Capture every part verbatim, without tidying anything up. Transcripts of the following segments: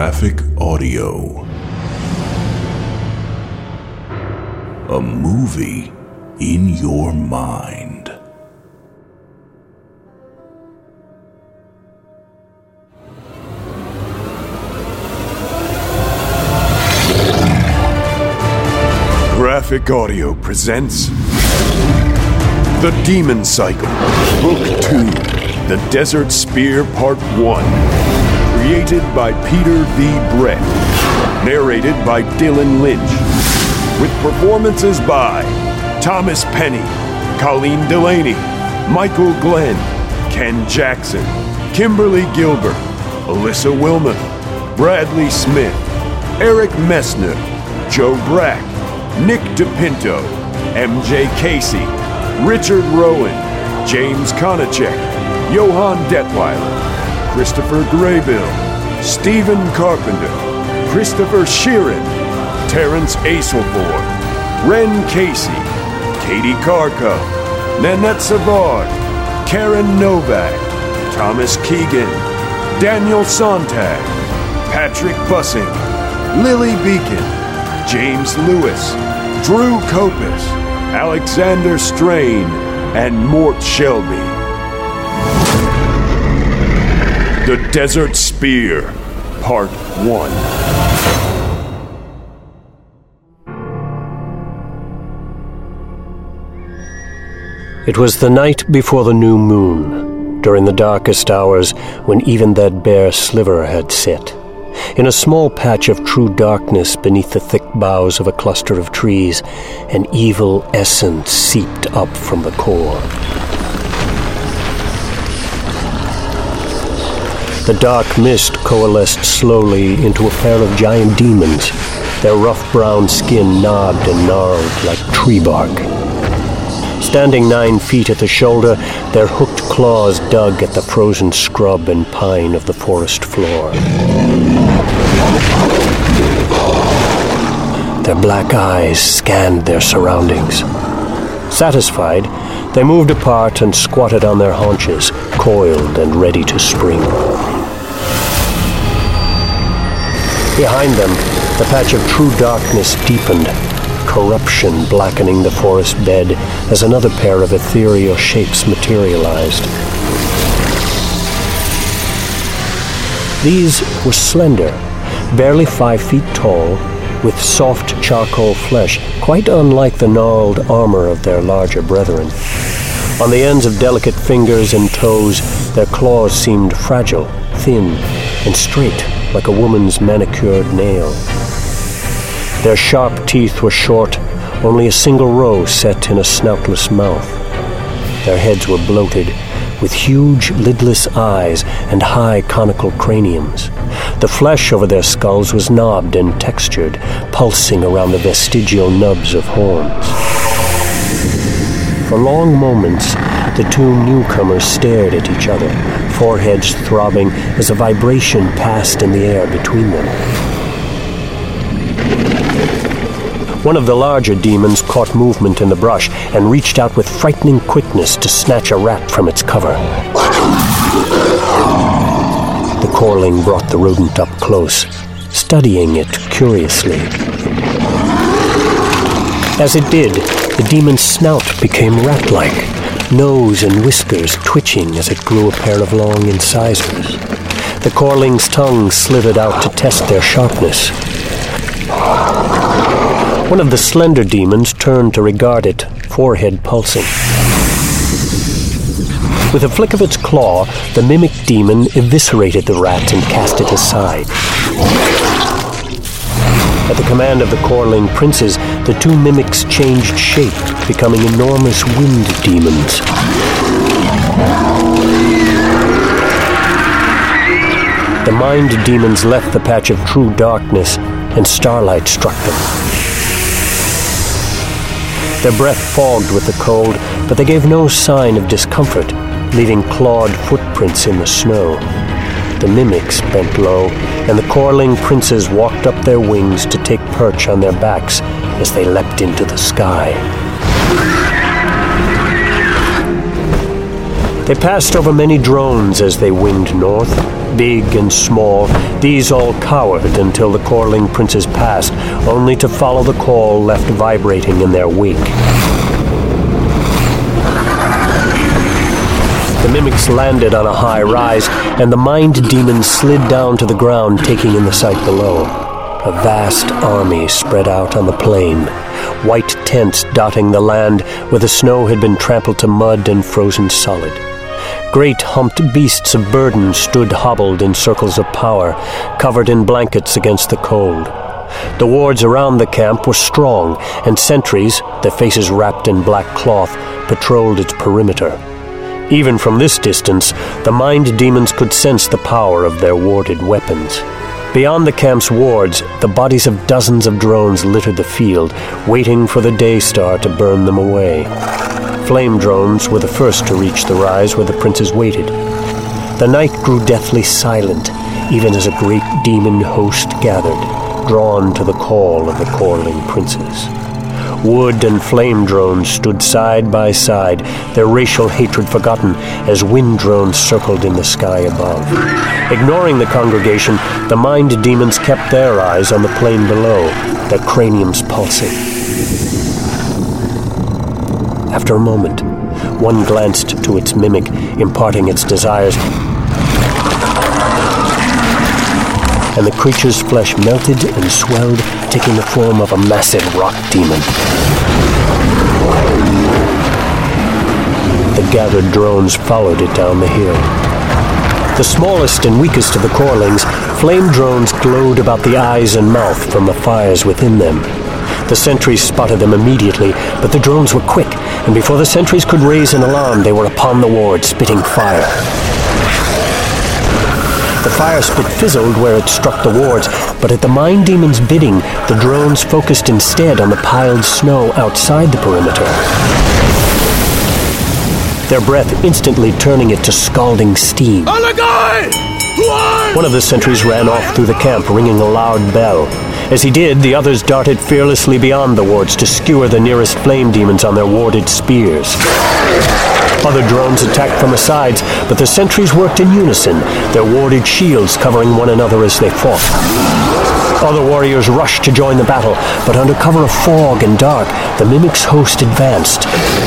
Graphic Audio. A movie in your mind. Graphic Audio presents The Demon Cycle, Book two, The Desert Spear Part one. Created by Peter V. Brett. Narrated by Dylan Lynch. With performances by Thomas Penny, Colleen Delaney, Michael Glenn, Ken Jackson, Kimberly Gilbert, Alyssa Wilmoth, Bradley Smith, Eric Messner, Joe Brack, Nick DePinto, M J Casey, Richard Rowan, James Konachek, Johan Detweiler, Christopher Graybill, Stephen Carpenter, Christopher Sheeran, Terrence Aselborn, Ren Casey, Katie Karko, Nanette Savard, Karen Novak, Thomas Keegan, Daniel Sontag, Patrick Bussing, Lily Beacon, James Lewis, Drew Kopis, Alexander Strain, and Mort Shelby. The Desert Spear, Part one. It was the night before the new moon, during the darkest hours when even that bare sliver had set. In a small patch of true darkness beneath the thick boughs of a cluster of trees, an evil essence seeped up from the core. The dark mist coalesced slowly into a pair of giant demons, their rough brown skin knobbed and gnarled like tree bark. Standing nine feet at the shoulder, their hooked claws dug at the frozen scrub and pine of the forest floor. Their black eyes scanned their surroundings. Satisfied, they moved apart and squatted on their haunches, coiled and ready to spring. Behind them, the patch of true darkness deepened, corruption blackening the forest bed as another pair of ethereal shapes materialized. These were slender, barely five feet tall, with soft charcoal flesh, quite unlike the gnarled armor of their larger brethren. On the ends of delicate fingers and toes, their claws seemed fragile, thin, and straight, like a woman's manicured nail. Their sharp teeth were short, only a single row set in a snoutless mouth. Their heads were bloated, with huge lidless eyes and high conical craniums. The flesh over their skulls was knobbed and textured, pulsing around the vestigial nubs of horns. For long moments, the two newcomers stared at each other, foreheads throbbing as a vibration passed in the air between them. One of the larger demons caught movement in the brush and reached out with frightening quickness to snatch a rat from its cover. The Corling brought the rodent up close, studying it curiously. As it did, the demon's snout became rat-like, nose and whiskers twitching as it grew a pair of long incisors. The Corling's tongue slithered out to test their sharpness. One of the slender demons turned to regard it, forehead pulsing. With a flick of its claw, the mimic demon eviscerated the rat and cast it aside. At the command of the Corling princes, the two mimics changed shape, becoming enormous wind demons. The mind demons left the patch of true darkness, and starlight struck them. Their breath fogged with the cold, but they gave no sign of discomfort, leaving clawed footprints in the snow. The mimics bent low, and the Corling princes walked up their wings to take perch on their backs as they leapt into the sky. They passed over many drones as they winged north, big and small. These all cowered until the Corling princes passed, only to follow the call left vibrating in their wake. The mimics landed on a high rise, and the mind demons slid down to the ground, taking in the sight below. A vast army spread out on the plain, white tents dotting the land where the snow had been trampled to mud and frozen solid. Great humped beasts of burden stood hobbled in circles of power, covered in blankets against the cold. The wards around the camp were strong, and sentries, their faces wrapped in black cloth, patrolled its perimeter. Even from this distance, the mind demons could sense the power of their warded weapons. Beyond the camp's wards, the bodies of dozens of drones littered the field, waiting for the day star to burn them away. Flame drones were the first to reach the rise where the princes waited. The night grew deathly silent, even as a great demon host gathered, drawn to the call of the Corling princes. Wood and flame drones stood side by side, their racial hatred forgotten as wind drones circled in the sky above. Ignoring the congregation, the mind demons kept their eyes on the plain below, their craniums pulsing. After a moment, one glanced to its mimic, imparting its desires, and the creature's flesh melted and swelled, taking the form of a massive rock demon. The gathered drones followed it down the hill. The smallest and weakest of the Corlings, flame drones glowed about the eyes and mouth from the fires within them. The sentries spotted them immediately, but the drones were quick, and before the sentries could raise an alarm, they were upon the ward, spitting fire. The fire spit fizzled where it struck the wards, but at the mind demon's bidding, the drones focused instead on the piled snow outside the perimeter. Their breath instantly turning it to scalding steam. One of the sentries ran off through the camp, ringing a loud bell. As he did, the others darted fearlessly beyond the wards to skewer the nearest flame demons on their warded spears. Other drones attacked from the sides, but the sentries worked in unison, their warded shields covering one another as they fought. Other warriors rushed to join the battle, but under cover of fog and dark, the mimic's host advanced.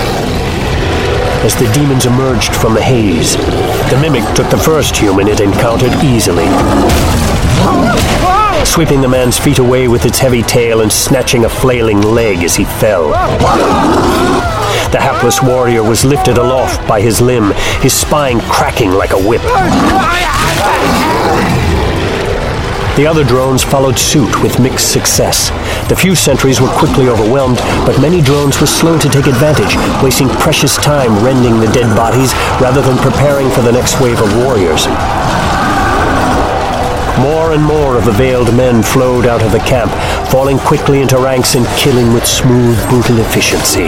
As the demons emerged from the haze, the mimic took the first human it encountered easily, sweeping the man's feet away with its heavy tail and snatching a flailing leg as he fell. The hapless warrior was lifted aloft by his limb, his spine cracking like a whip. The other drones followed suit with mixed success. The few sentries were quickly overwhelmed, but many drones were slow to take advantage, wasting precious time rending the dead bodies rather than preparing for the next wave of warriors. More and more of the veiled men flowed out of the camp, falling quickly into ranks and killing with smooth, brutal efficiency.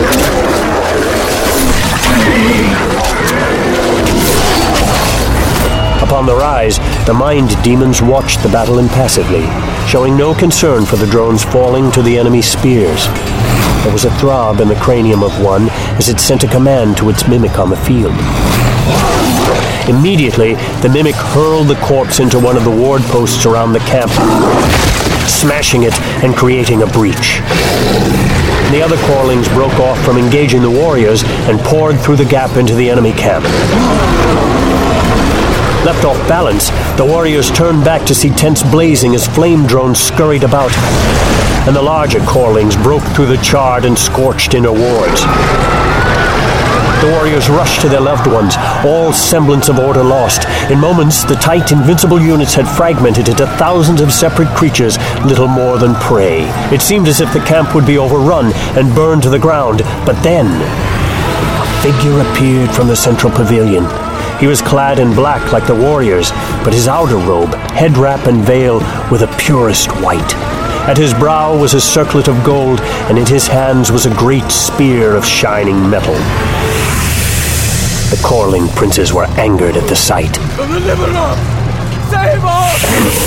Upon the rise, the mind demons watched the battle impassively, showing no concern for the drones falling to the enemy's spears. There was a throb in the cranium of one as it sent a command to its mimic on the field. Immediately, the mimic hurled the corpse into one of the ward posts around the camp, smashing it and creating a breach. The other Corlings broke off from engaging the warriors and poured through the gap into the enemy camp. Left off balance, the warriors turned back to see tents blazing as flame drones scurried about, and the larger Corlings broke through the charred and scorched inner wards. The warriors rushed to their loved ones, all semblance of order lost. In moments, the tight, invincible units had fragmented into thousands of separate creatures, little more than prey. It seemed as if the camp would be overrun and burned to the ground, but then a figure appeared from the central pavilion. He was clad in black like the warriors, but his outer robe, head wrap and veil were the purest white. At his brow was a circlet of gold, and in his hands was a great spear of shining metal. The Corling princes were angered at the sight. Save us!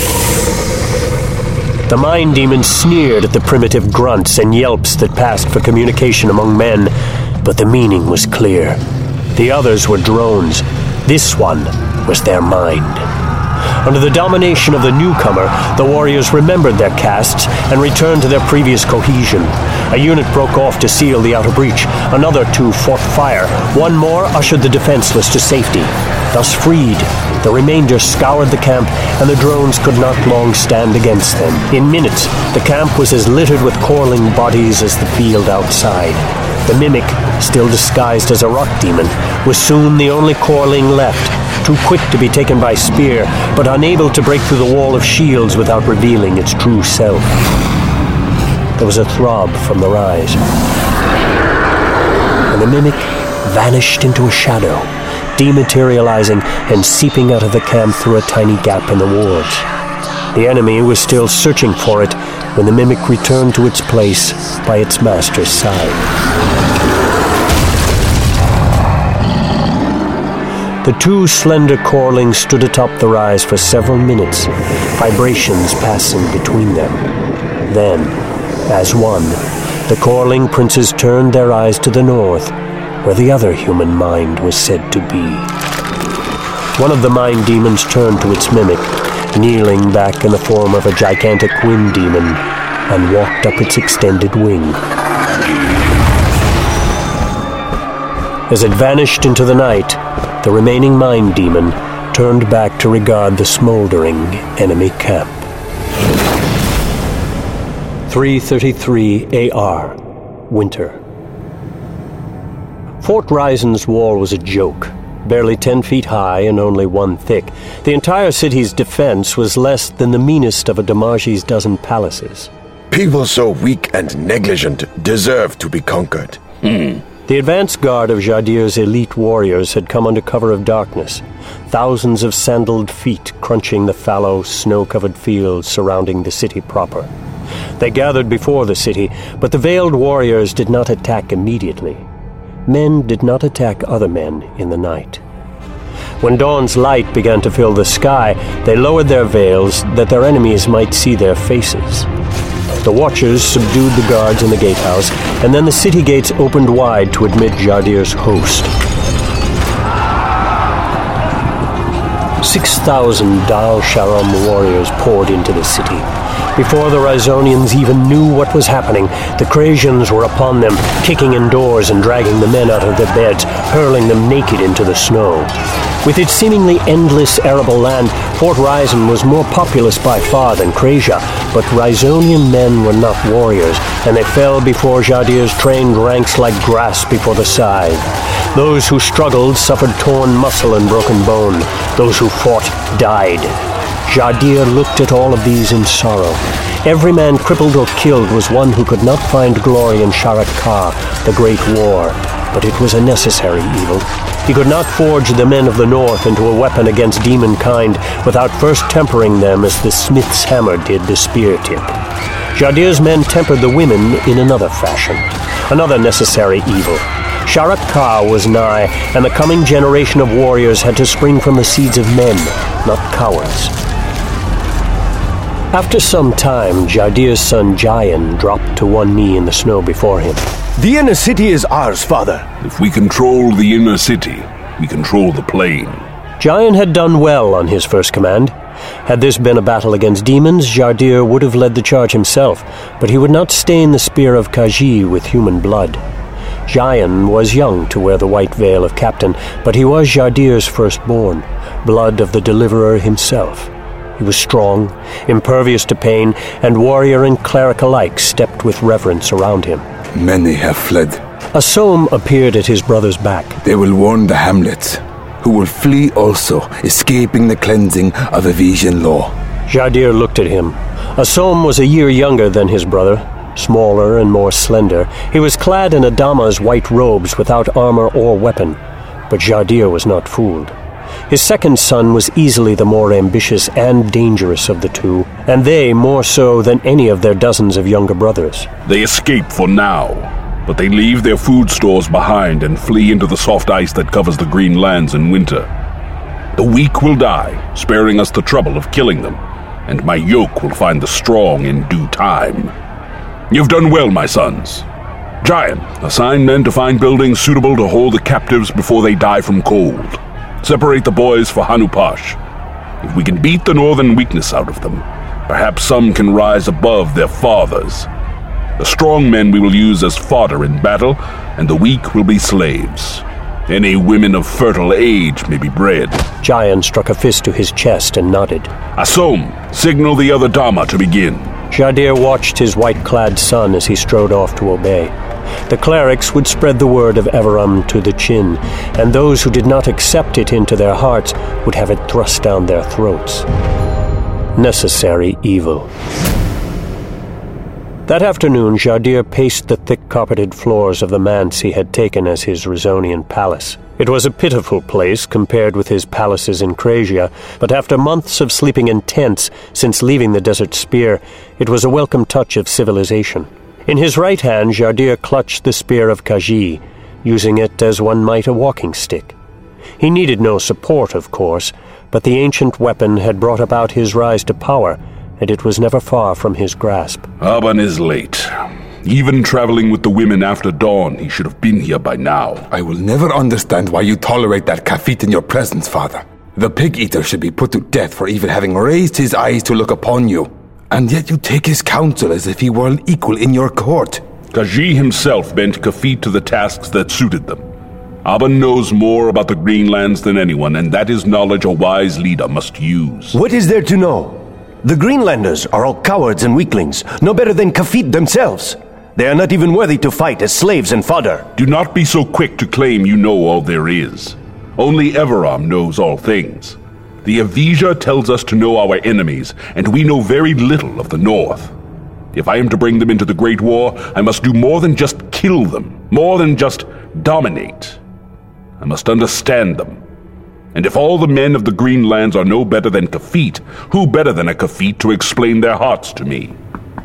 The mind demons sneered at the primitive grunts and yelps that passed for communication among men, but the meaning was clear. The others were drones. This one was their mind. Under the domination of the newcomer, the warriors remembered their castes and returned to their previous cohesion. A unit broke off to seal the outer breach. Another two fought fire. One more ushered the defenseless to safety. Thus freed, the remainder scoured the camp, and the drones could not long stand against them. In minutes, the camp was as littered with coiling bodies as the field outside. The Mimic, still disguised as a rock demon, was soon the only coiling left, too quick to be taken by spear, but unable to break through the wall of shields without revealing its true self. There was a throb from the rise, and the Mimic vanished into a shadow, dematerializing and seeping out of the camp through a tiny gap in the walls. The enemy was still searching for it when the Mimic returned to its place by its master's side. The two slender corlings stood atop the rise for several minutes, vibrations passing between them. Then, as one, the corling princes turned their eyes to the north, where the other human mind was said to be. One of the mind demons turned to its Mimic, kneeling back in the form of a gigantic wind demon, and walked up its extended wing. As it vanished into the night, the remaining mind demon turned back to regard the smoldering enemy camp. three thirty-three A R, Winter. Fort Ryzen's wall was a joke, barely ten feet high and only one thick. The entire city's defense was less than the meanest of a Damaji's dozen palaces. People so weak and negligent deserve to be conquered. Hmm. The advance guard of Jardir's elite warriors had come under cover of darkness, thousands of sandaled feet crunching the fallow, snow-covered fields surrounding the city proper. They gathered before the city, but the veiled warriors did not attack immediately. Men did not attack other men in the night. When dawn's light began to fill the sky, they lowered their veils that their enemies might see their faces. The watchers subdued the guards in the gatehouse, and then the city gates opened wide to admit Jardir's host. Six thousand Dal Sharam warriors poured into the city. Before the Ryzonians even knew what was happening, the Krasians were upon them, kicking in doors and dragging the men out of their beds, hurling them naked into the snow. With its seemingly endless arable land, Fort Ryzen was more populous by far than Krasia, but Ryzonian men were not warriors, and they fell before Jardir's trained ranks like grass before the scythe. Those who struggled suffered torn muscle and broken bone. Those who fought died. Jardir looked at all of these in sorrow. Every man crippled or killed was one who could not find glory in Sharat Ka, the Great War, but it was a necessary evil. He could not forge the men of the North into a weapon against demonkind without first tempering them as the smith's hammer did the spear tip. Jardir's men tempered the women in another fashion, another necessary evil. Sharat Ka was nigh, and the coming generation of warriors had to spring from the seeds of men, not cowards. After some time, Jardir's son Jayan dropped to one knee in the snow before him. The inner city is ours, father. If we control the inner city, we control the plain. Jayan had done well on his first command. Had this been a battle against demons, Jardir would have led the charge himself, but he would not stain the spear of Khaji with human blood. Jayan was young to wear the white veil of captain, but he was Jardir's firstborn, blood of the deliverer himself. He was strong, impervious to pain, and warrior and cleric alike stepped with reverence around him. Many have fled. A Somme appeared at his brother's back. They will warn the hamlets, who will flee also, escaping the cleansing of Evesian law. Jardir looked at him. A Somme was a year younger than his brother, smaller and more slender. He was clad in Adama's white robes without armor or weapon, but Jardir was not fooled. His second son was easily the more ambitious and dangerous of the two, and they more so than any of their dozens of younger brothers. They escape for now, but they leave their food stores behind and flee into the soft ice that covers the green lands in winter. The weak will die, sparing us the trouble of killing them, and my yoke will find the strong in due time. You've done well, my sons. Giant, assign men to find buildings suitable to hold the captives before they die from cold. Separate the boys for Hanupash. If we can beat the northern weakness out of them, perhaps some can rise above their fathers. The strong men we will use as fodder in battle, and the weak will be slaves. Any women of fertile age may be bred. Jayan struck a fist to his chest and nodded. Asom, signal the other Dama to begin. Jadir watched his white-clad son as he strode off to obey. The clerics would spread the word of Everam to the Chin, and those who did not accept it into their hearts would have it thrust down their throats. Necessary evil. That afternoon, Jadir paced the thick-carpeted floors of the manse he had taken as his Rizonian palace. It was a pitiful place compared with his palaces in Krasia, but after months of sleeping in tents since leaving the Desert Spear, it was a welcome touch of civilization. In his right hand, Jadir clutched the spear of Khaji, using it as one might a walking stick. He needed no support, of course, but the ancient weapon had brought about his rise to power, and it was never far from his grasp. Aban is late. Even traveling with the women after dawn, he should have been here by now. I will never understand why you tolerate that Kafit in your presence, father. The pig-eater should be put to death for even having raised his eyes to look upon you. And yet you take his counsel as if he were an equal in your court. Khaji himself bent Kafit to the tasks that suited them. Aban knows more about the Greenlands than anyone, and that is knowledge a wise leader must use. What is there to know? The Greenlanders are all cowards and weaklings, no better than Kafit themselves. They are not even worthy to fight as slaves and fodder. Do not be so quick to claim you know all there is. Only Everam knows all things. The Avija tells us to know our enemies, and we know very little of the North. If I am to bring them into the Great War, I must do more than just kill them, more than just dominate. I must understand them. And if all the men of the Greenlands are no better than Kafit, who better than a Kafit to explain their hearts to me?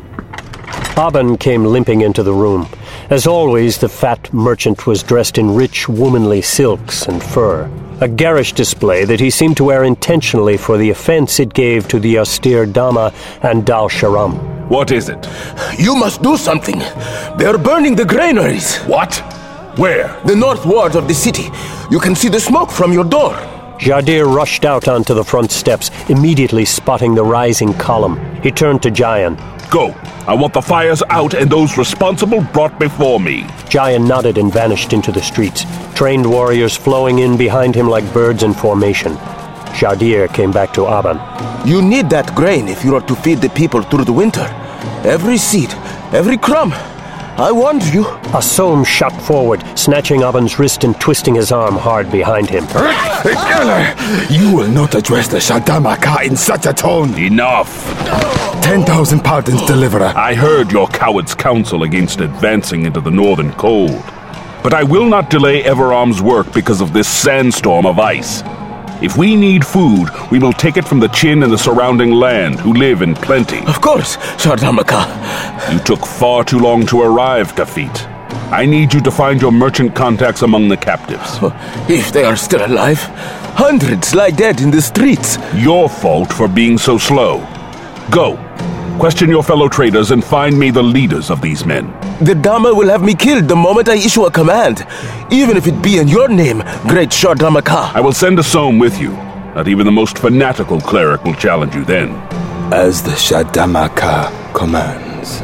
Aban came limping into the room. As always, the fat merchant was dressed in rich, womanly silks and fur, a garish display that he seemed to wear intentionally for the offense it gave to the austere Dama and Dal Sharam. What is it? You must do something. They are burning the granaries. What? Where? The north ward of the city. You can see the smoke from your door. Jadir rushed out onto the front steps, immediately spotting the rising column. He turned to Jayan. Go. I want the fires out and those responsible brought before me. Jayan nodded and vanished into the streets, trained warriors flowing in behind him like birds in formation. Jadir came back to Aban. You need that grain if you are to feed the people through the winter. Every seed, every crumb. I warned you. Asom shot forward, snatching Aban's wrist and twisting his arm hard behind him. You will not address the Shadamaka in such a tone. Enough. Ten thousand pardons, deliverer. I heard your coward's counsel against advancing into the northern cold. But I will not delay Everam's work because of this sandstorm of ice. If we need food, we will take it from the Chin and the surrounding land, who live in plenty. Of course, Shardamaka. You took far too long to arrive, Kafit. I need you to find your merchant contacts among the captives. If they are still alive, hundreds lie dead in the streets. Your fault for being so slow. Go. Question your fellow traders and find me the leaders of these men. The Dama will have me killed the moment I issue a command, even if it be in your name, great Shardamaka. I will send Asom with you. Not even the most fanatical cleric will challenge you then. As the Shadamaka commands.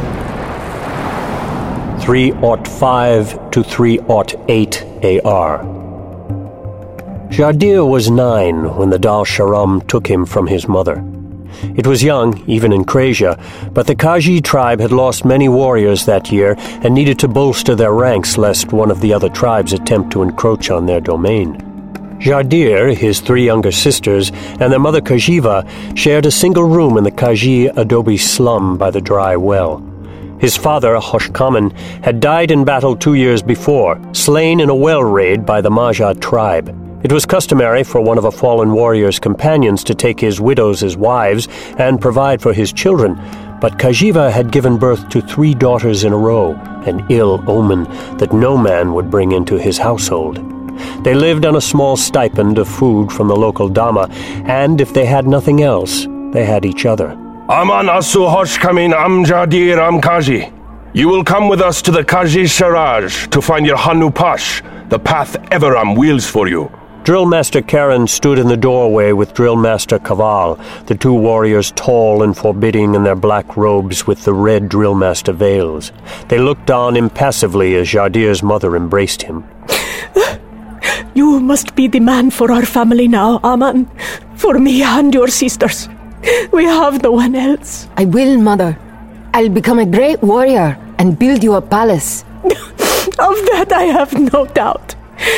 three oh five to three oh eight A R. Jadir was nine when the Dal Sharam took him from his mother. It was young, even in Krasia, but the Khaji tribe had lost many warriors that year and needed to bolster their ranks lest one of the other tribes attempt to encroach on their domain. Jadir, his three younger sisters, and their mother Kajiva shared a single room in the Khaji adobe slum by the dry well. His father, Hoshkaman, had died in battle two years before, slain in a well raid by the Maja tribe. It was customary for one of a fallen warrior's companions to take his widows as wives and provide for his children, but Kajiva had given birth to three daughters in a row, an ill omen that no man would bring into his household. They lived on a small stipend of food from the local Dama, and if they had nothing else, they had each other. Aman asu Hoshkamin am Jadir am Khaji. You will come with us to the Kaji Sharaj to find your Hanu Pash, the path Everam wheels for you. Drillmaster Karen stood in the doorway with Drillmaster Kaval, the two warriors tall and forbidding in their black robes with the red Drillmaster veils. They looked on impassively as Jardir's mother embraced him. You must be the man for our family now, Aman. For me and your sisters. We have no one else. I will, Mother. I'll become a great warrior and build you a palace. Of that I have no doubt.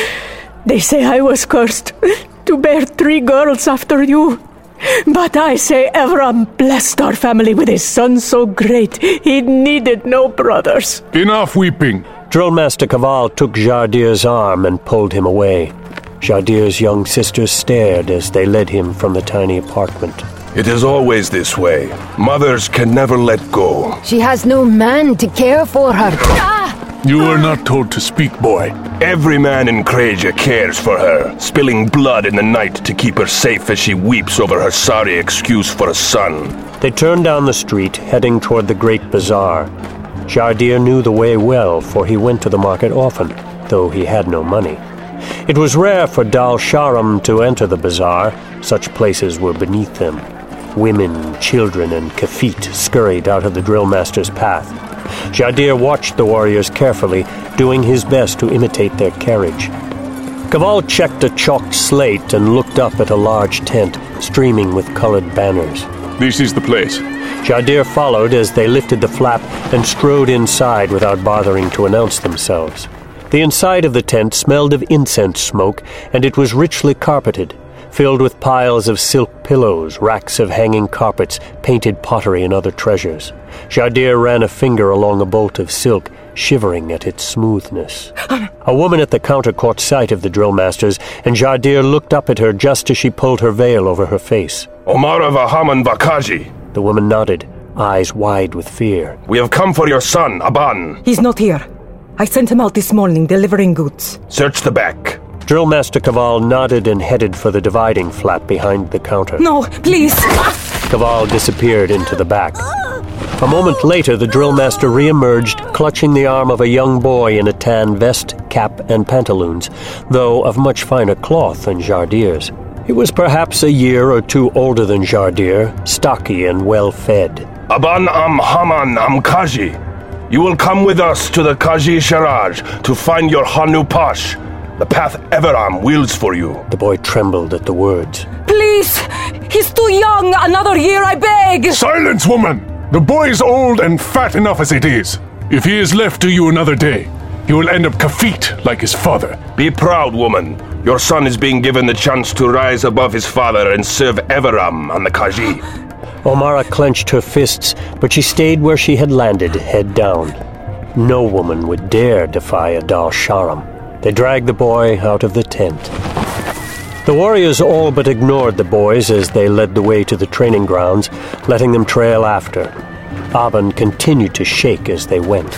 They say I was cursed to bear three girls after you. But I say Everam blessed our family with a son so great he needed no brothers. Enough weeping. Drillmaster Kaval took Jardir's arm and pulled him away. Jardir's young sisters stared as they led him from the tiny apartment. It is always this way. Mothers can never let go. She has no man to care for her. You are not told to speak, boy. Every man in Kraja cares for her, spilling blood in the night to keep her safe as she weeps over her sorry excuse for a son. They turned down the street, heading toward the Great Bazaar. Jardir knew the way well, for he went to the market often, though he had no money. It was rare for Dal Sharam to enter the bazaar. Such places were beneath them. Women, children, and Kafit scurried out of the drillmaster's path. Jardir watched the warriors carefully, doing his best to imitate their carriage. Kaval checked a chalked slate and looked up at a large tent, streaming with colored banners. This is the place. Jardir followed as they lifted the flap and strode inside without bothering to announce themselves. The inside of the tent smelled of incense smoke, and it was richly carpeted, filled with piles of silk pillows, racks of hanging carpets, painted pottery, and other treasures. Jardir ran a finger along a bolt of silk, shivering at its smoothness. A woman at the counter caught sight of the drillmasters, and Jardir looked up at her just as she pulled her veil over her face. Omara Vahaman Bakaji. The woman nodded, eyes wide with fear. We have come for your son, Aban. He's not here. I sent him out this morning delivering goods. Search the back. Drillmaster Kaval nodded and headed for the dividing flap behind the counter. No, please! Kaval disappeared into the back. A moment later, the drillmaster re-emerged, clutching the arm of a young boy in a tan vest, cap, and pantaloons, though of much finer cloth than Jardir's. He was perhaps a year or two older than Jardir, stocky and well-fed. Aban am Haman am Kaji. You will come with us to the Kaji Sharaj to find your Hanu Pash. The path Everam wheels for you. The boy trembled at the words. Please! He's too young! Another year, I beg! Silence, woman! The boy is old and fat enough as it is. If he is left to you another day, he will end up Kafit like his father. Be proud, woman. Your son is being given the chance to rise above his father and serve Everam on the Kaji. Omara clenched her fists, but she stayed where she had landed, head down. No woman would dare defy a Dal Sharam. They dragged the boy out of the tent. The warriors all but ignored the boys as they led the way to the training grounds, letting them trail after. Aban continued to shake as they went.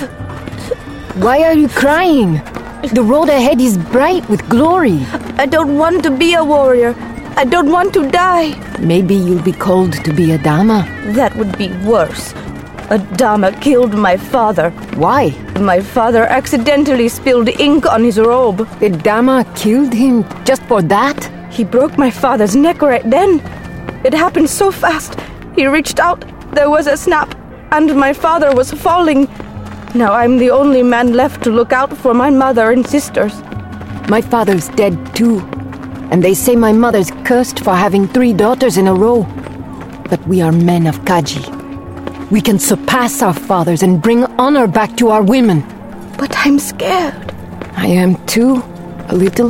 Why are you crying? The road ahead is bright with glory. I don't want to be a warrior. I don't want to die. Maybe you'll be called to be a Dama. That would be worse. A Dama killed my father. Why? My father accidentally spilled ink on his robe. The Dama killed him just for that? He broke my father's neck right then. It happened so fast. He reached out, there was a snap, and my father was falling. Now I'm the only man left to look out for my mother and sisters. My father's dead too. And they say my mother's cursed for having three daughters in a row. But we are men of Kaji. We can surpass our fathers and bring honor back to our women. But I'm scared. I am too, a little.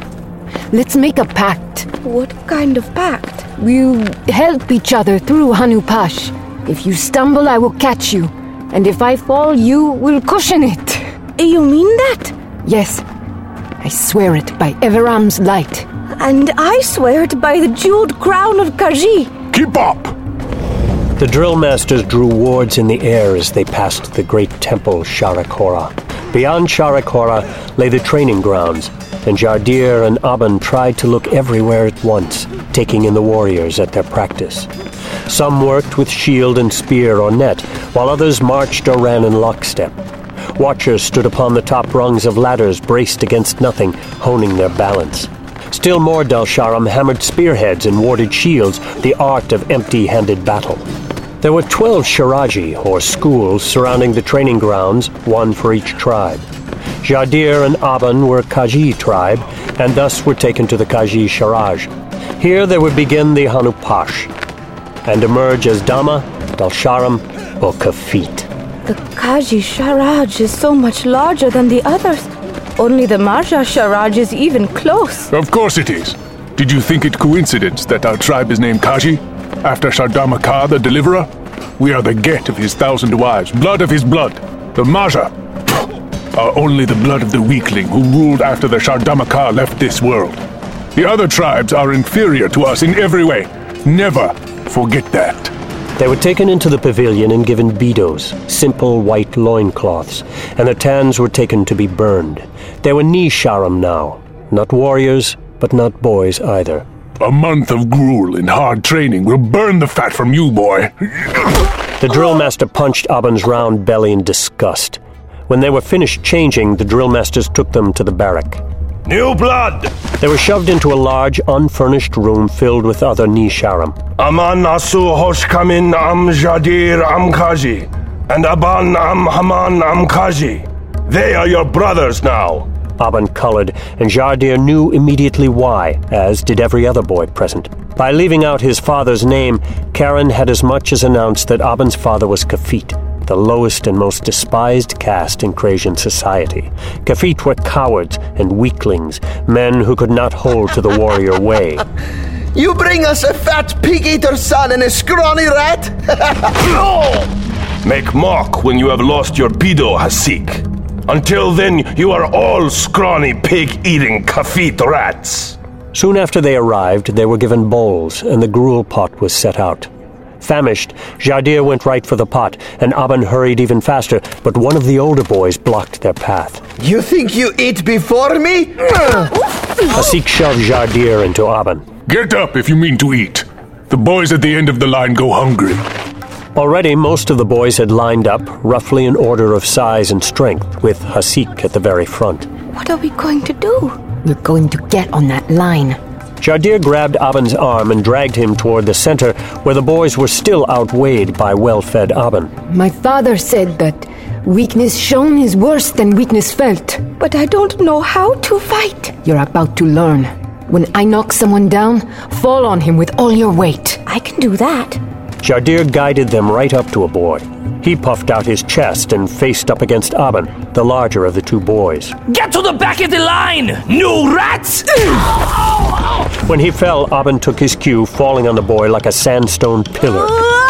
Let's make a pact. What kind of pact? We'll help each other through Hanu Pash. If you stumble, I will catch you. And if I fall, you will cushion it. You mean that? Yes. I swear it by Everam's light. And I swear it by the jeweled crown of Kaji. Keep up! The drill masters drew wards in the air as they passed the great temple Sharakora. Beyond Sharakora lay the training grounds, and Jardir and Aban tried to look everywhere at once. taking in the warriors at their practice. Some worked with shield and spear or net, while others marched or ran in lockstep. Watchers stood upon the top rungs of ladders braced against nothing, honing their balance. Still more Dal-Sharam hammered spearheads and warded shields, the art of empty-handed battle. There were twelve Shiraji, or schools, surrounding the training grounds, one for each tribe. Jadir and Aban were Kaji tribe, and thus were taken to the Kaji Sharaj. Here they would begin the Hanupash, and emerge as Dama, Dal-Sharam, or Kafit. The Kaji Sharaj is so much larger than the others. Only the Marja Sharaj is even close. Of course it is. Did you think it coincidence that our tribe is named Kaji? After Shardama-Ka, the deliverer? We are the Get of his thousand wives, blood of his blood. The Marja are only the blood of the weakling who ruled after the Shardama-Ka left this world. The other tribes are inferior to us in every way. Never forget that. They were taken into the pavilion and given bedos, simple white loincloths, and their tans were taken to be burned. They were Nisharam now, not warriors, but not boys either. A month of gruel and hard training will burn the fat from you, boy. The drill master punched Aban's round belly in disgust. When they were finished changing, the drill masters took them to the barrack. New blood! They were shoved into a large, unfurnished room filled with other Nisharam. Aman Asu Hoshkamin Am Jadir Am Kaji, and Aban Am Haman Am Kaji. They are your brothers now. Aban colored, and Jadir knew immediately why, as did every other boy present. By leaving out his father's name, Karen had as much as announced that Aban's father was Kafit, the lowest and most despised caste in Krasian society. Kafit were cowards and weaklings, men who could not hold to the warrior way. You bring us a fat pig-eater son and a scrawny rat? Make mock when you have lost your Bido, Hasik. Until then, you are all scrawny, pig-eating Kafit rats. Soon after they arrived, they were given bowls, and the gruel pot was set out. Famished, Jadir went right for the pot, and Aban hurried even faster, but one of the older boys blocked their path. You think you eat before me? Hasik shoved Jadir into Aban. Get up if you mean to eat. The boys at the end of the line go hungry. Already, most of the boys had lined up, roughly in order of size and strength, with Hasik at the very front. What are we going to do? We're going to get on that line. Jadir grabbed Aban's arm and dragged him toward the center, where the boys were still outweighed by well-fed Aban. My father said that weakness shown is worse than weakness felt. But I don't know how to fight. You're about to learn. When I knock someone down, fall on him with all your weight. I can do that. Jadir guided them right up to a boy. He puffed out his chest and faced up against Aban, the larger of the two boys. Get to the back of the line, new rats! When he fell, Aban took his cue, falling on the boy like a sandstone pillar.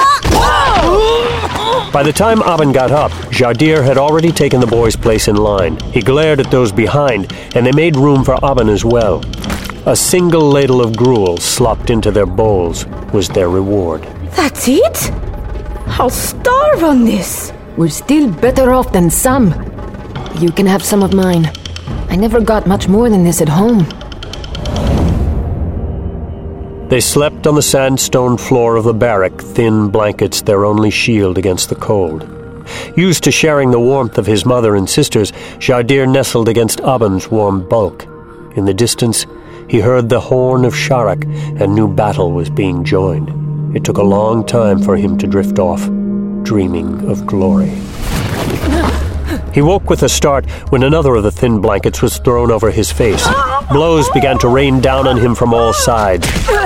By the time Aban got up, Jadir had already taken the boy's place in line. He glared at those behind, and they made room for Aban as well. A single ladle of gruel slopped into their bowls was their reward. That's it? I'll starve on this. We're still better off than some. You can have some of mine. I never got much more than this at home. They slept on the sandstone floor of the barrack, thin blankets their only shield against the cold. Used to sharing the warmth of his mother and sisters, Jadir nestled against Aban's warm bulk. In the distance, he heard the horn of Sharak and knew battle was being joined. It took a long time for him to drift off, dreaming of glory. He woke with a start when another of the thin blankets was thrown over his face. Blows began to rain down on him from all sides.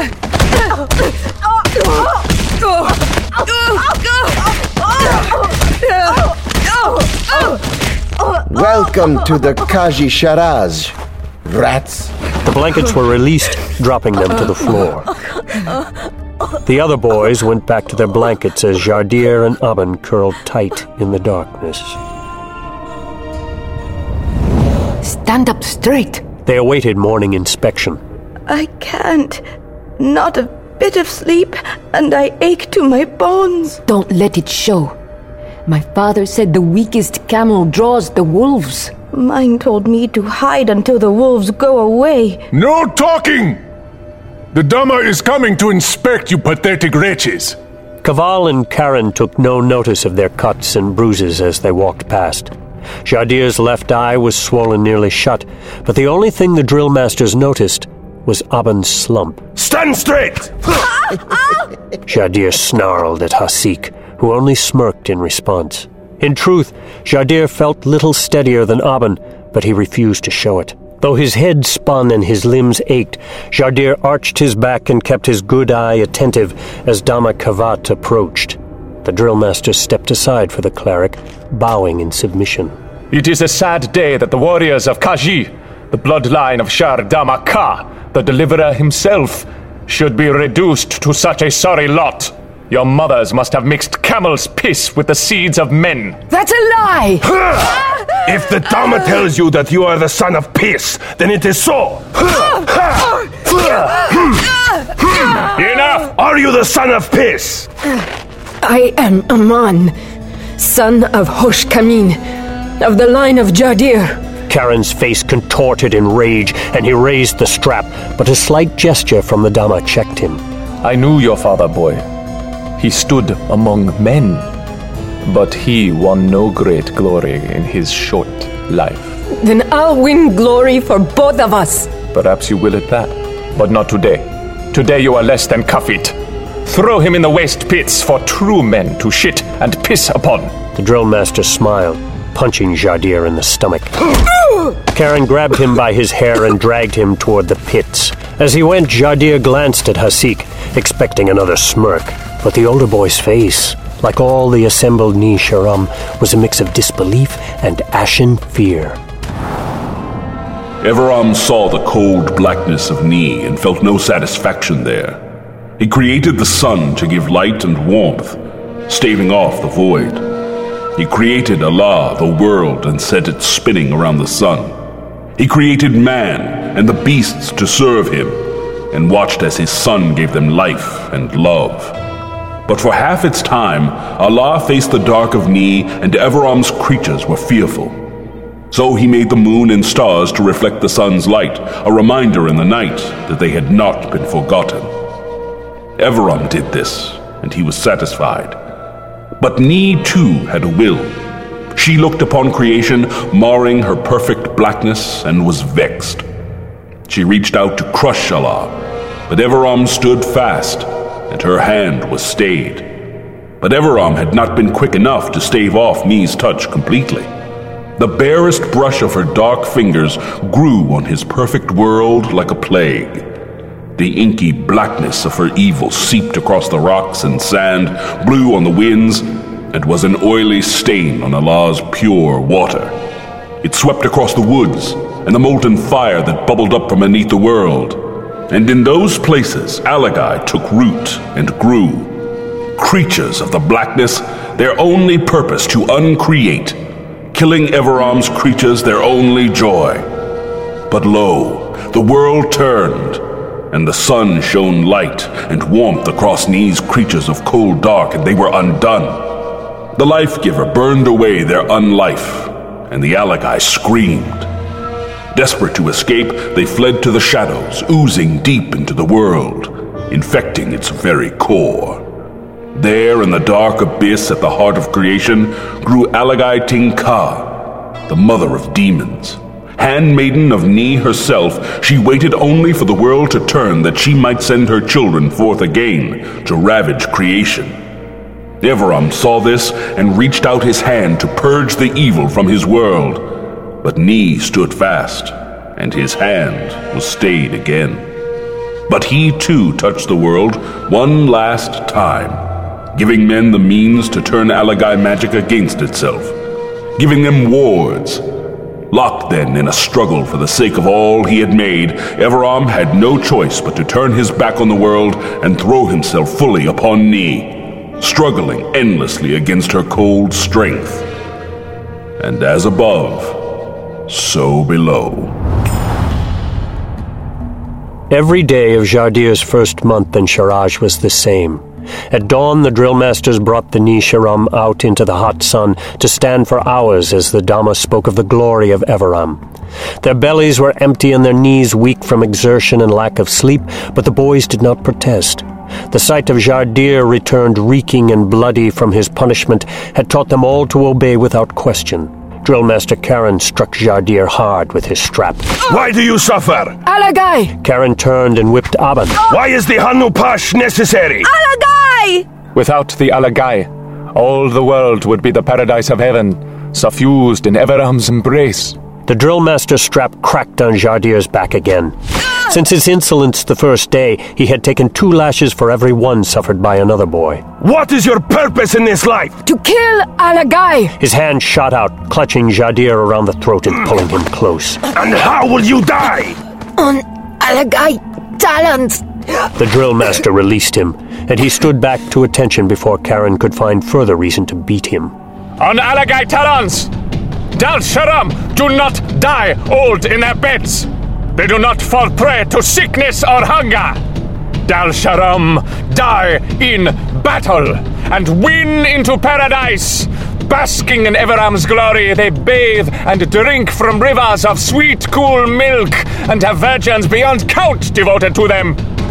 Welcome to the Kaji Sharaj, rats. The blankets were released, dropping them to the floor. The other boys went back to their blankets as Jadir and Aban curled tight in the darkness. Stand up straight. They awaited morning inspection. I can't. Not a bit of sleep, and I ache to my bones. Don't let it show. My father said the weakest camel draws the wolves. Mine told me to hide until the wolves go away. No talking! The Dama is coming to inspect you pathetic wretches. Kaval and Karen took no notice of their cuts and bruises as they walked past. Jardir's left eye was swollen nearly shut, but the only thing the drill masters noticed was Aben's slump. Stand straight! Jardir snarled at Hasik, who only smirked in response. In truth, Jardir felt little steadier than Aben, but he refused to show it. Though his head spun and his limbs ached, Jardir arched his back and kept his good eye attentive as Dama Kavat approached. The drill master stepped aside for the cleric, bowing in submission. It is a sad day that the warriors of Kaji, the bloodline of Shar Dama Ka, the deliverer himself, should be reduced to such a sorry lot. Your mothers must have mixed camel's piss with the seeds of men. That's a lie! If the Dama tells you that you are the son of piss, then it is so! Enough! Are you the son of piss? I am Aman, son of Hosh Kamin, of the line of Jardir. Karen's face contorted in rage, and he raised the strap, but a slight gesture from the Dama checked him. I knew your father, boy. He stood among men, but he won no great glory in his short life. Then I'll win glory for both of us. Perhaps you will at that, but not today. Today you are less than Kafit. Throw him in the waste pits for true men to shit and piss upon. The drill master smiled, punching Jardir in the stomach. Karen grabbed him by his hair and dragged him toward the pits. As he went, Jardir glanced at Hasik, expecting another smirk, but the older boy's face, like all the assembled Ni Sharam, was a mix of disbelief and ashen fear. Everam saw the cold blackness of Ni and felt no satisfaction there. He created the sun to give light and warmth, staving off the void. He created Allah, the world, and set it spinning around the sun. He created man and the beasts to serve him, and watched as his son gave them life and love. But for half its time, Allah faced the dark of Ni, and Everam's creatures were fearful. So he made the moon and stars to reflect the sun's light, a reminder in the night that they had not been forgotten. Everam did this, and he was satisfied. But Ni too had a will. She looked upon creation, marring her perfect blackness, and was vexed. She reached out to crush Allah, but Everam stood fast, and her hand was stayed. But Everam had not been quick enough to stave off Ni's touch completely. The barest brush of her dark fingers grew on his perfect world like a plague. The inky blackness of her evil seeped across the rocks and sand, blew on the winds, and was an oily stain on Allah's pure water. It swept across the woods and the molten fire that bubbled up from beneath the world. And in those places, Alagai took root and grew. Creatures of the blackness, their only purpose to uncreate, killing Everam's creatures their only joy. But lo, the world turned, and the sun shone light and warmth across Ni's creatures of cold dark, and they were undone. The life-giver burned away their unlife, and the Alagai screamed. Desperate to escape, they fled to the shadows, oozing deep into the world, infecting its very core. There, in the dark abyss at the heart of creation, grew Alagai Tinka, the mother of demons. Handmaiden of Ni herself, she waited only for the world to turn that she might send her children forth again to ravage creation. Everam saw this and reached out his hand to purge the evil from his world, but Ni stood fast, and his hand was stayed again. But he too touched the world one last time, giving men the means to turn Alagai magic against itself, giving them wards. Locked then in a struggle for the sake of all he had made, Everam had no choice but to turn his back on the world and throw himself fully upon Ni, struggling endlessly against her cold strength. And as above, so below. Every day of Jardir's first month in Sharaj was the same. At dawn, the drill masters brought the Nisharam out into the hot sun to stand for hours as the Dhamma spoke of the glory of Everam. Their bellies were empty and their knees weak from exertion and lack of sleep, but the boys did not protest. The sight of Jardir returned reeking and bloody from his punishment had taught them all to obey without question. Drillmaster Karen struck Jardir hard with his strap. Why do you suffer? Alagai! Karen turned and whipped Aban. Why is the Hanupash necessary? Alagai! Without the Alagai, all the world would be the paradise of heaven, suffused in Everam's embrace. The drillmaster's strap cracked on Jardir's back again. Since his insolence the first day, he had taken two lashes for every one suffered by another boy. What is your purpose in this life? To kill Alagai! His hand shot out, clutching Jardir around the throat and pulling him close. And how will you die? On Alagai talons! The drillmaster released him, and he stood back to attention before Karen could find further reason to beat him. On Alagai talons! Dal Sharam do not die old in their beds! They do not fall prey to sickness or hunger. Dal Sharam die in battle and win into paradise. Basking in Everam's glory, they bathe and drink from rivers of sweet, cool milk and have virgins beyond count devoted to them.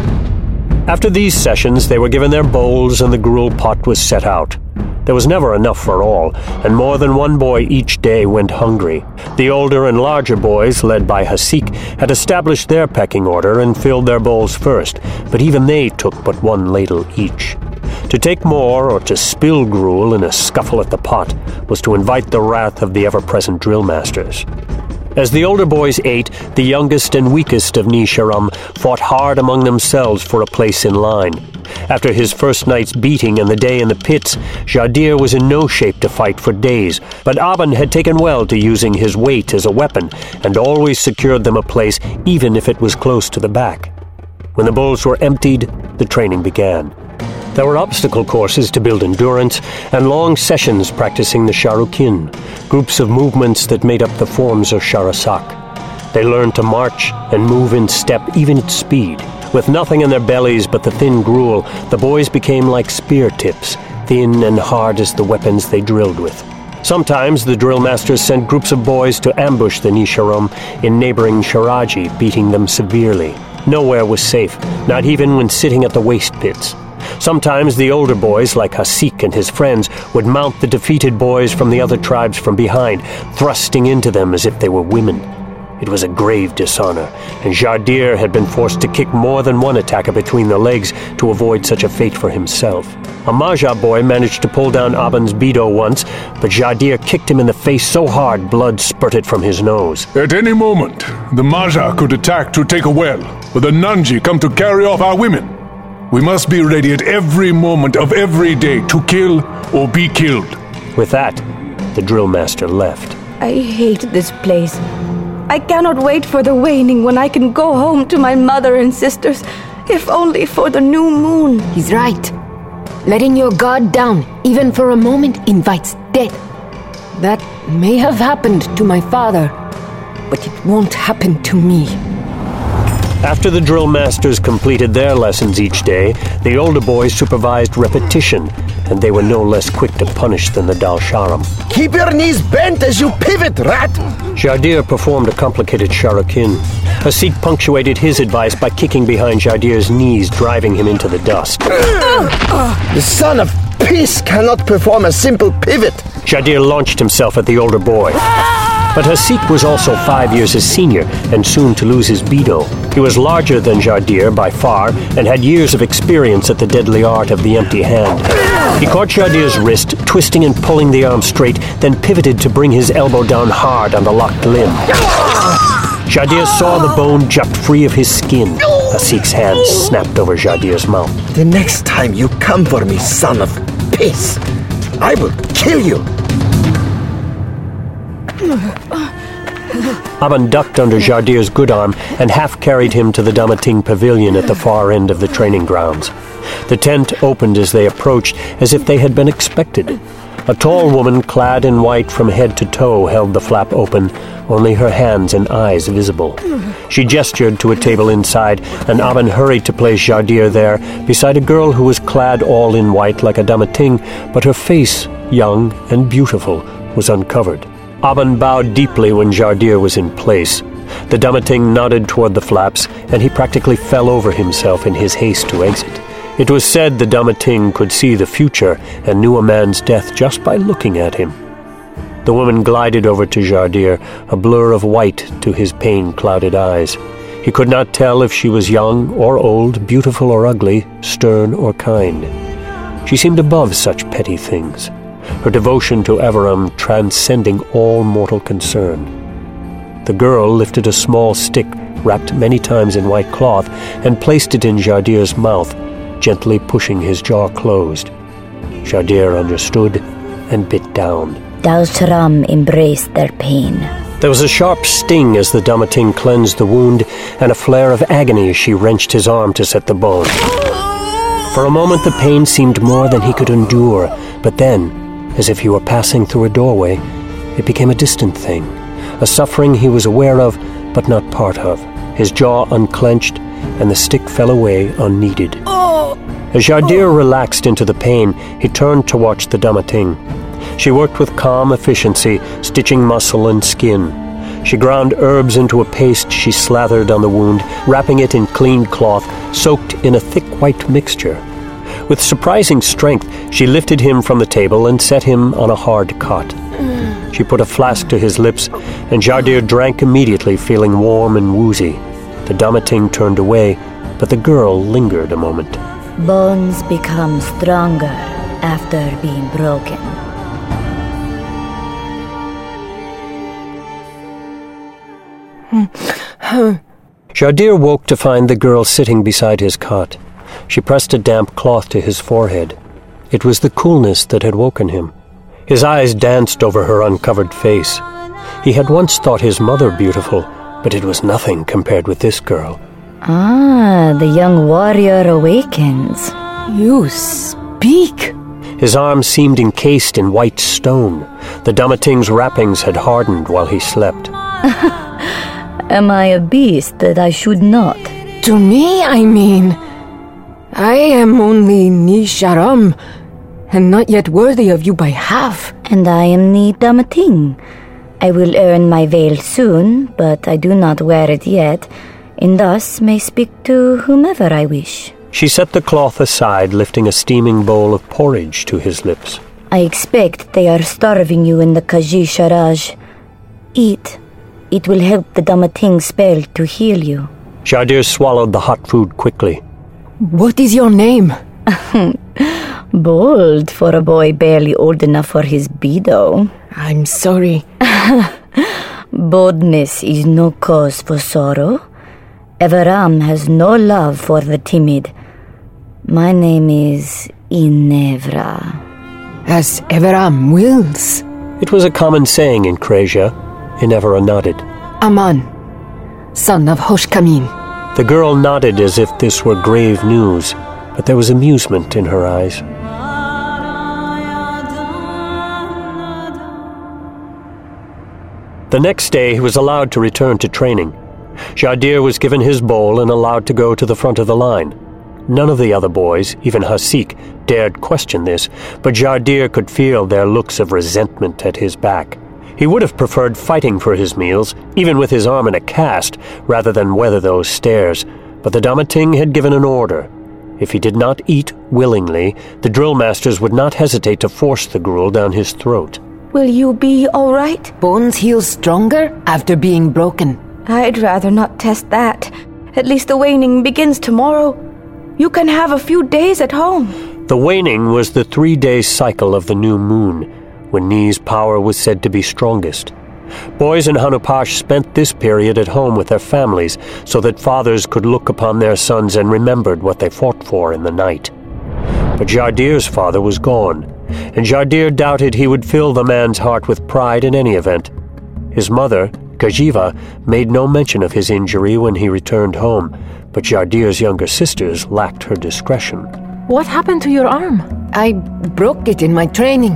After these sessions, they were given their bowls and the gruel pot was set out. There was never enough for all, and more than one boy each day went hungry. The older and larger boys, led by Hasik, had established their pecking order and filled their bowls first, but even they took but one ladle each. To take more or to spill gruel in a scuffle at the pot was to invite the wrath of the ever-present drill masters. As the older boys ate, the youngest and weakest of Nisharam fought hard among themselves for a place in line. After his first night's beating and the day in the pits, Jardir was in no shape to fight for days, but Aban had taken well to using his weight as a weapon and always secured them a place even if it was close to the back. When the bowls were emptied, the training began. There were obstacle courses to build endurance and long sessions practicing the Sharukin, groups of movements that made up the forms of Sharasak. They learned to march and move in step even at speed. With nothing in their bellies but the thin gruel, the boys became like spear tips, thin and hard as the weapons they drilled with. Sometimes the drill masters sent groups of boys to ambush the Nisharam in neighboring Sharaji, beating them severely. Nowhere was safe, not even when sitting at the waste pits. Sometimes the older boys, like Hasik and his friends, would mount the defeated boys from the other tribes from behind, thrusting into them as if they were women. It was a grave dishonor, and Jardir had been forced to kick more than one attacker between the legs to avoid such a fate for himself. A Maja boy managed to pull down Aban's Bido once, but Jardir kicked him in the face so hard blood spurted from his nose. At any moment, the Maja could attack to take a well, or the Nanji come to carry off our women. We must be ready at every moment of every day to kill or be killed. With that, the drill master left. I hate this place. I cannot wait for the waning when I can go home to my mother and sisters, if only for the new moon. He's right. Letting your guard down, even for a moment, invites death. That may have happened to my father, but it won't happen to me. After the drill masters completed their lessons each day, the older boys supervised repetition, and they were no less quick to punish than the Dal Sharam. Keep your knees bent as you pivot, rat! Jardir performed a complicated Sharukin. Hasik punctuated his advice by kicking behind Jardir's knees, driving him into the dust. The son of peace cannot perform a simple pivot. Jardir launched himself at the older boy. But Hasik was also five years his senior, and soon to lose his Bido. He was larger than Jardir by far, and had years of experience at the deadly art of the empty hand. He caught Jardir's wrist, twisting and pulling the arm straight, then pivoted to bring his elbow down hard on the locked limb. Jardir saw the bone jumped free of his skin. Hasik's hand snapped over Jardir's mouth. The next time you come for me, son of peace, I will kill you. Aban ducked under Jardir's good arm and half-carried him to the Damating pavilion at the far end of the training grounds. The tent opened as they approached, as if they had been expected. A tall woman clad in white from head to toe held the flap open, only her hands and eyes visible. She gestured to a table inside, and Aban hurried to place Jardir there, beside a girl who was clad all in white like a Damating, but her face, young and beautiful, was uncovered. Aban bowed deeply when Jardir was in place. The Damating nodded toward the flaps, and he practically fell over himself in his haste to exit. It was said the Damating could see the future and knew a man's death just by looking at him. The woman glided over to Jardir, a blur of white to his pain-clouded eyes. He could not tell if she was young or old, beautiful or ugly, stern or kind. She seemed above such petty things, her devotion to Everam transcending all mortal concern. The girl lifted a small stick wrapped many times in white cloth and placed it in Jardir's mouth, gently pushing his jaw closed. Jardir understood and bit down. Dal-Sharam embraced their pain. There was a sharp sting as the Damating cleansed the wound, and a flare of agony as she wrenched his arm to set the bone. For a moment the pain seemed more than he could endure, but then, as if he were passing through a doorway, it became a distant thing, a suffering he was aware of, but not part of. His jaw unclenched, and the stick fell away unneeded. As Jardir relaxed into the pain, he turned to watch the Damating. She worked with calm efficiency, stitching muscle and skin. She ground herbs into a paste she slathered on the wound, wrapping it in clean cloth, soaked in a thick white mixture. With surprising strength, she lifted him from the table and set him on a hard cot. She put a flask to his lips, and Jardir drank immediately, feeling warm and woozy. The Damating turned away, but the girl lingered a moment. Bones become stronger after being broken. Jardir woke to find the girl sitting beside his cot. She pressed a damp cloth to his forehead. It was the coolness that had woken him. His eyes danced over her uncovered face. He had once thought his mother beautiful, but it was nothing compared with this girl. Ah, the young warrior awakens. You speak. His arms seemed encased in white stone. The Damating's wrappings had hardened while he slept. Am I a beast that I should not? To me, I mean. I am only Nisharam, and not yet worthy of you by half. And I am Ni Damating. I will earn my veil soon, but I do not wear it yet, and thus may speak to whomever I wish. She set the cloth aside, lifting a steaming bowl of porridge to his lips. I expect they are starving you in the Khaji Sharaj. Eat. It will help the Damating spell to heal you. Jardir swallowed the hot food quickly. What is your name? Bold for a boy barely old enough for his bedo. I'm sorry. Boldness is no cause for sorrow. Everam has no love for the timid. My name is Inevra. As Everam wills. It was a common saying in Krejia. Inevra nodded. Aman, son of Hoshkamin. The girl nodded as if this were grave news, but there was amusement in her eyes. The next day he was allowed to return to training. Jardir was given his bowl and allowed to go to the front of the line. None of the other boys, even Hasik, dared question this, but Jardir could feel their looks of resentment at his back. He would have preferred fighting for his meals, even with his arm in a cast, rather than weather those stares, but the Damating had given an order. If he did not eat willingly, the drill masters would not hesitate to force the gruel down his throat. Will you be all right? Bones heal stronger after being broken. I'd rather not test that. At least the waning begins tomorrow. You can have a few days at home. The waning was the three-day cycle of the new moon, when Ni's power was said to be strongest. Boys in Hanupash spent this period at home with their families so that fathers could look upon their sons and remembered what they fought for in the night. But Jardir's father was gone, and Jardir doubted he would fill the man's heart with pride in any event. His mother, Kajiva, made no mention of his injury when he returned home, but Jardir's younger sisters lacked her discretion. What happened to your arm? I broke it in my training.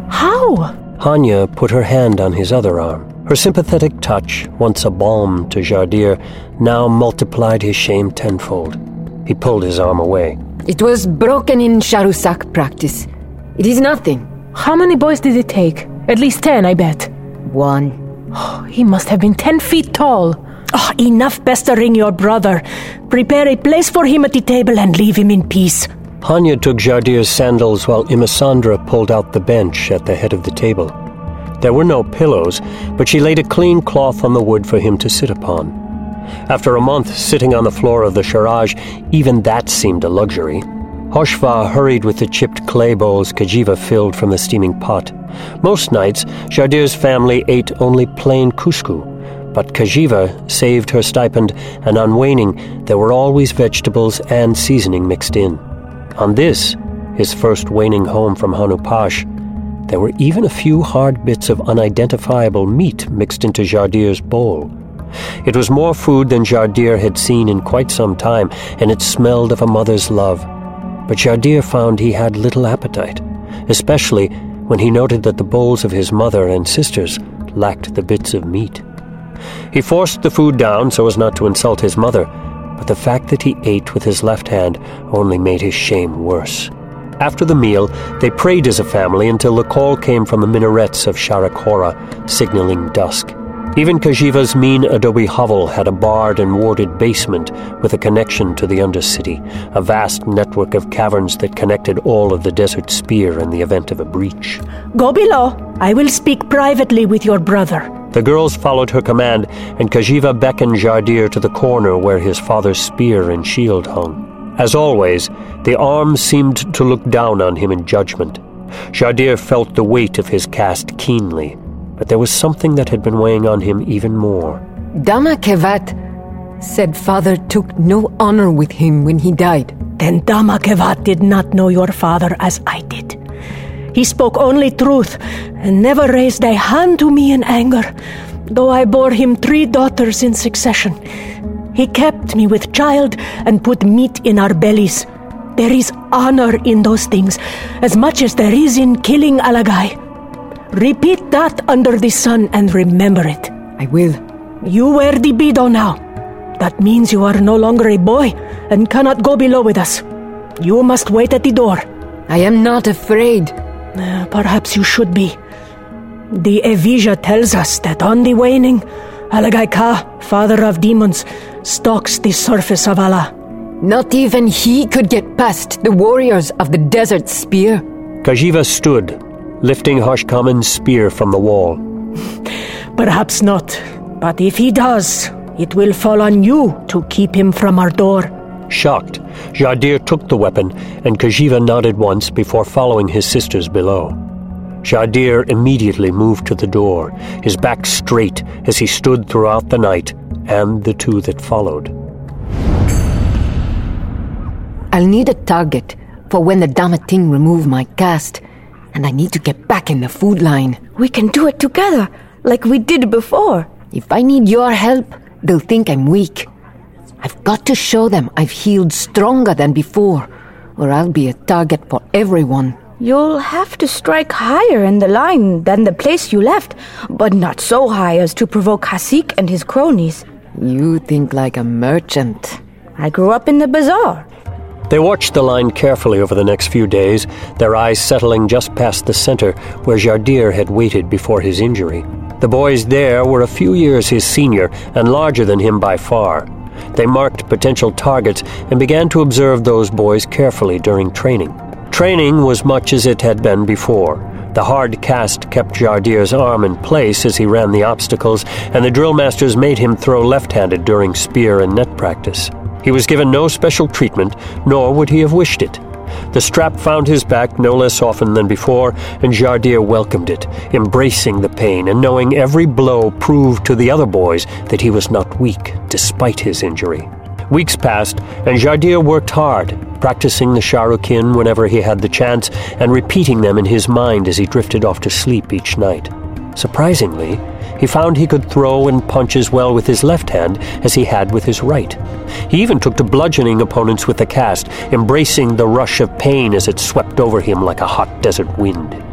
How? Hanya put her hand on his other arm. Her sympathetic touch, once a balm to Jardir, now multiplied his shame tenfold. He pulled his arm away. It was broken in Sharusak practice. It is nothing. How many boys did it take? At least ten, I bet. One. Oh, he must have been ten feet tall. Oh, enough pestering your brother. Prepare a place for him at the table and leave him in peace. Hanya took Jardir's sandals while Imasandra pulled out the bench at the head of the table. There were no pillows, but she laid a clean cloth on the wood for him to sit upon. After a month sitting on the floor of the Sharaj, even that seemed a luxury. Hoshva hurried with the chipped clay bowls Kajiva filled from the steaming pot. Most nights, Jardir's family ate only plain kusku, but Kajiva saved her stipend, and on waning, there were always vegetables and seasoning mixed in. On this, his first waning home from Hanupash, there were even a few hard bits of unidentifiable meat mixed into Jardir's bowl. It was more food than Jardir had seen in quite some time, and it smelled of a mother's love. But Jardir found he had little appetite, especially when he noted that the bowls of his mother and sisters lacked the bits of meat. He forced the food down so as not to insult his mother, but the fact that he ate with his left hand only made his shame worse. After the meal, they prayed as a family until the call came from the minarets of Sharakora, signaling dusk. Even Kajiva's mean adobe hovel had a barred and warded basement with a connection to the Undercity, a vast network of caverns that connected all of the Desert Spear in the event of a breach. Go below. I will speak privately with your brother. The girls followed her command, and Kajiva beckoned Jardir to the corner where his father's spear and shield hung. As always, the arms seemed to look down on him in judgment. Jardir felt the weight of his caste keenly, but there was something that had been weighing on him even more. Dama Kevat said father took no honor with him when he died. Then Dama Kevat did not know your father as I did. He spoke only truth and never raised a hand to me in anger, though I bore him three daughters in succession. He kept me with child and put meat in our bellies. There is honor in those things, as much as there is in killing Alagai. Repeat that under the sun and remember it. I will. You wear the bido now. That means you are no longer a boy and cannot go below with us. You must wait at the door. I am not afraid. Uh, perhaps you should be. The Evija tells us that on the waning, Alagai Ka, father of demons, stalks the surface of Allah. Not even he could get past the warriors of the Desert Spear. Kajiva stood, lifting Hoshkaman's spear from the wall. Perhaps not, but if he does, it will fall on you to keep him from our door. Shocked, Jardir took the weapon, and Kajiva nodded once before following his sisters below. Jardir immediately moved to the door, his back straight as he stood throughout the night and the two that followed. I'll need a target for when the Damating remove my caste, and I need to get back in the food line. We can do it together, like we did before. If I need your help, they'll think I'm weak. I've got to show them I've healed stronger than before, or I'll be a target for everyone. You'll have to strike higher in the line than the place you left, but not so high as to provoke Hasik and his cronies. You think like a merchant. I grew up in the bazaar. They watched the line carefully over the next few days, their eyes settling just past the center where Jardir had waited before his injury. The boys there were a few years his senior and larger than him by far. They marked potential targets and began to observe those boys carefully during training. Training was much as it had been before. The hard cast kept Jardir's arm in place as he ran the obstacles, and the drill masters made him throw left-handed during spear and net practice. He was given no special treatment, nor would he have wished it. The strap found his back no less often than before, and Jardir welcomed it, embracing the pain and knowing every blow proved to the other boys that he was not weak, despite his injury. Weeks passed, and Jardir worked hard, practicing the Sharukin whenever he had the chance, and repeating them in his mind as he drifted off to sleep each night. Surprisingly, he found he could throw and punch as well with his left hand as he had with his right. He even took to bludgeoning opponents with the cast, embracing the rush of pain as it swept over him like a hot desert wind.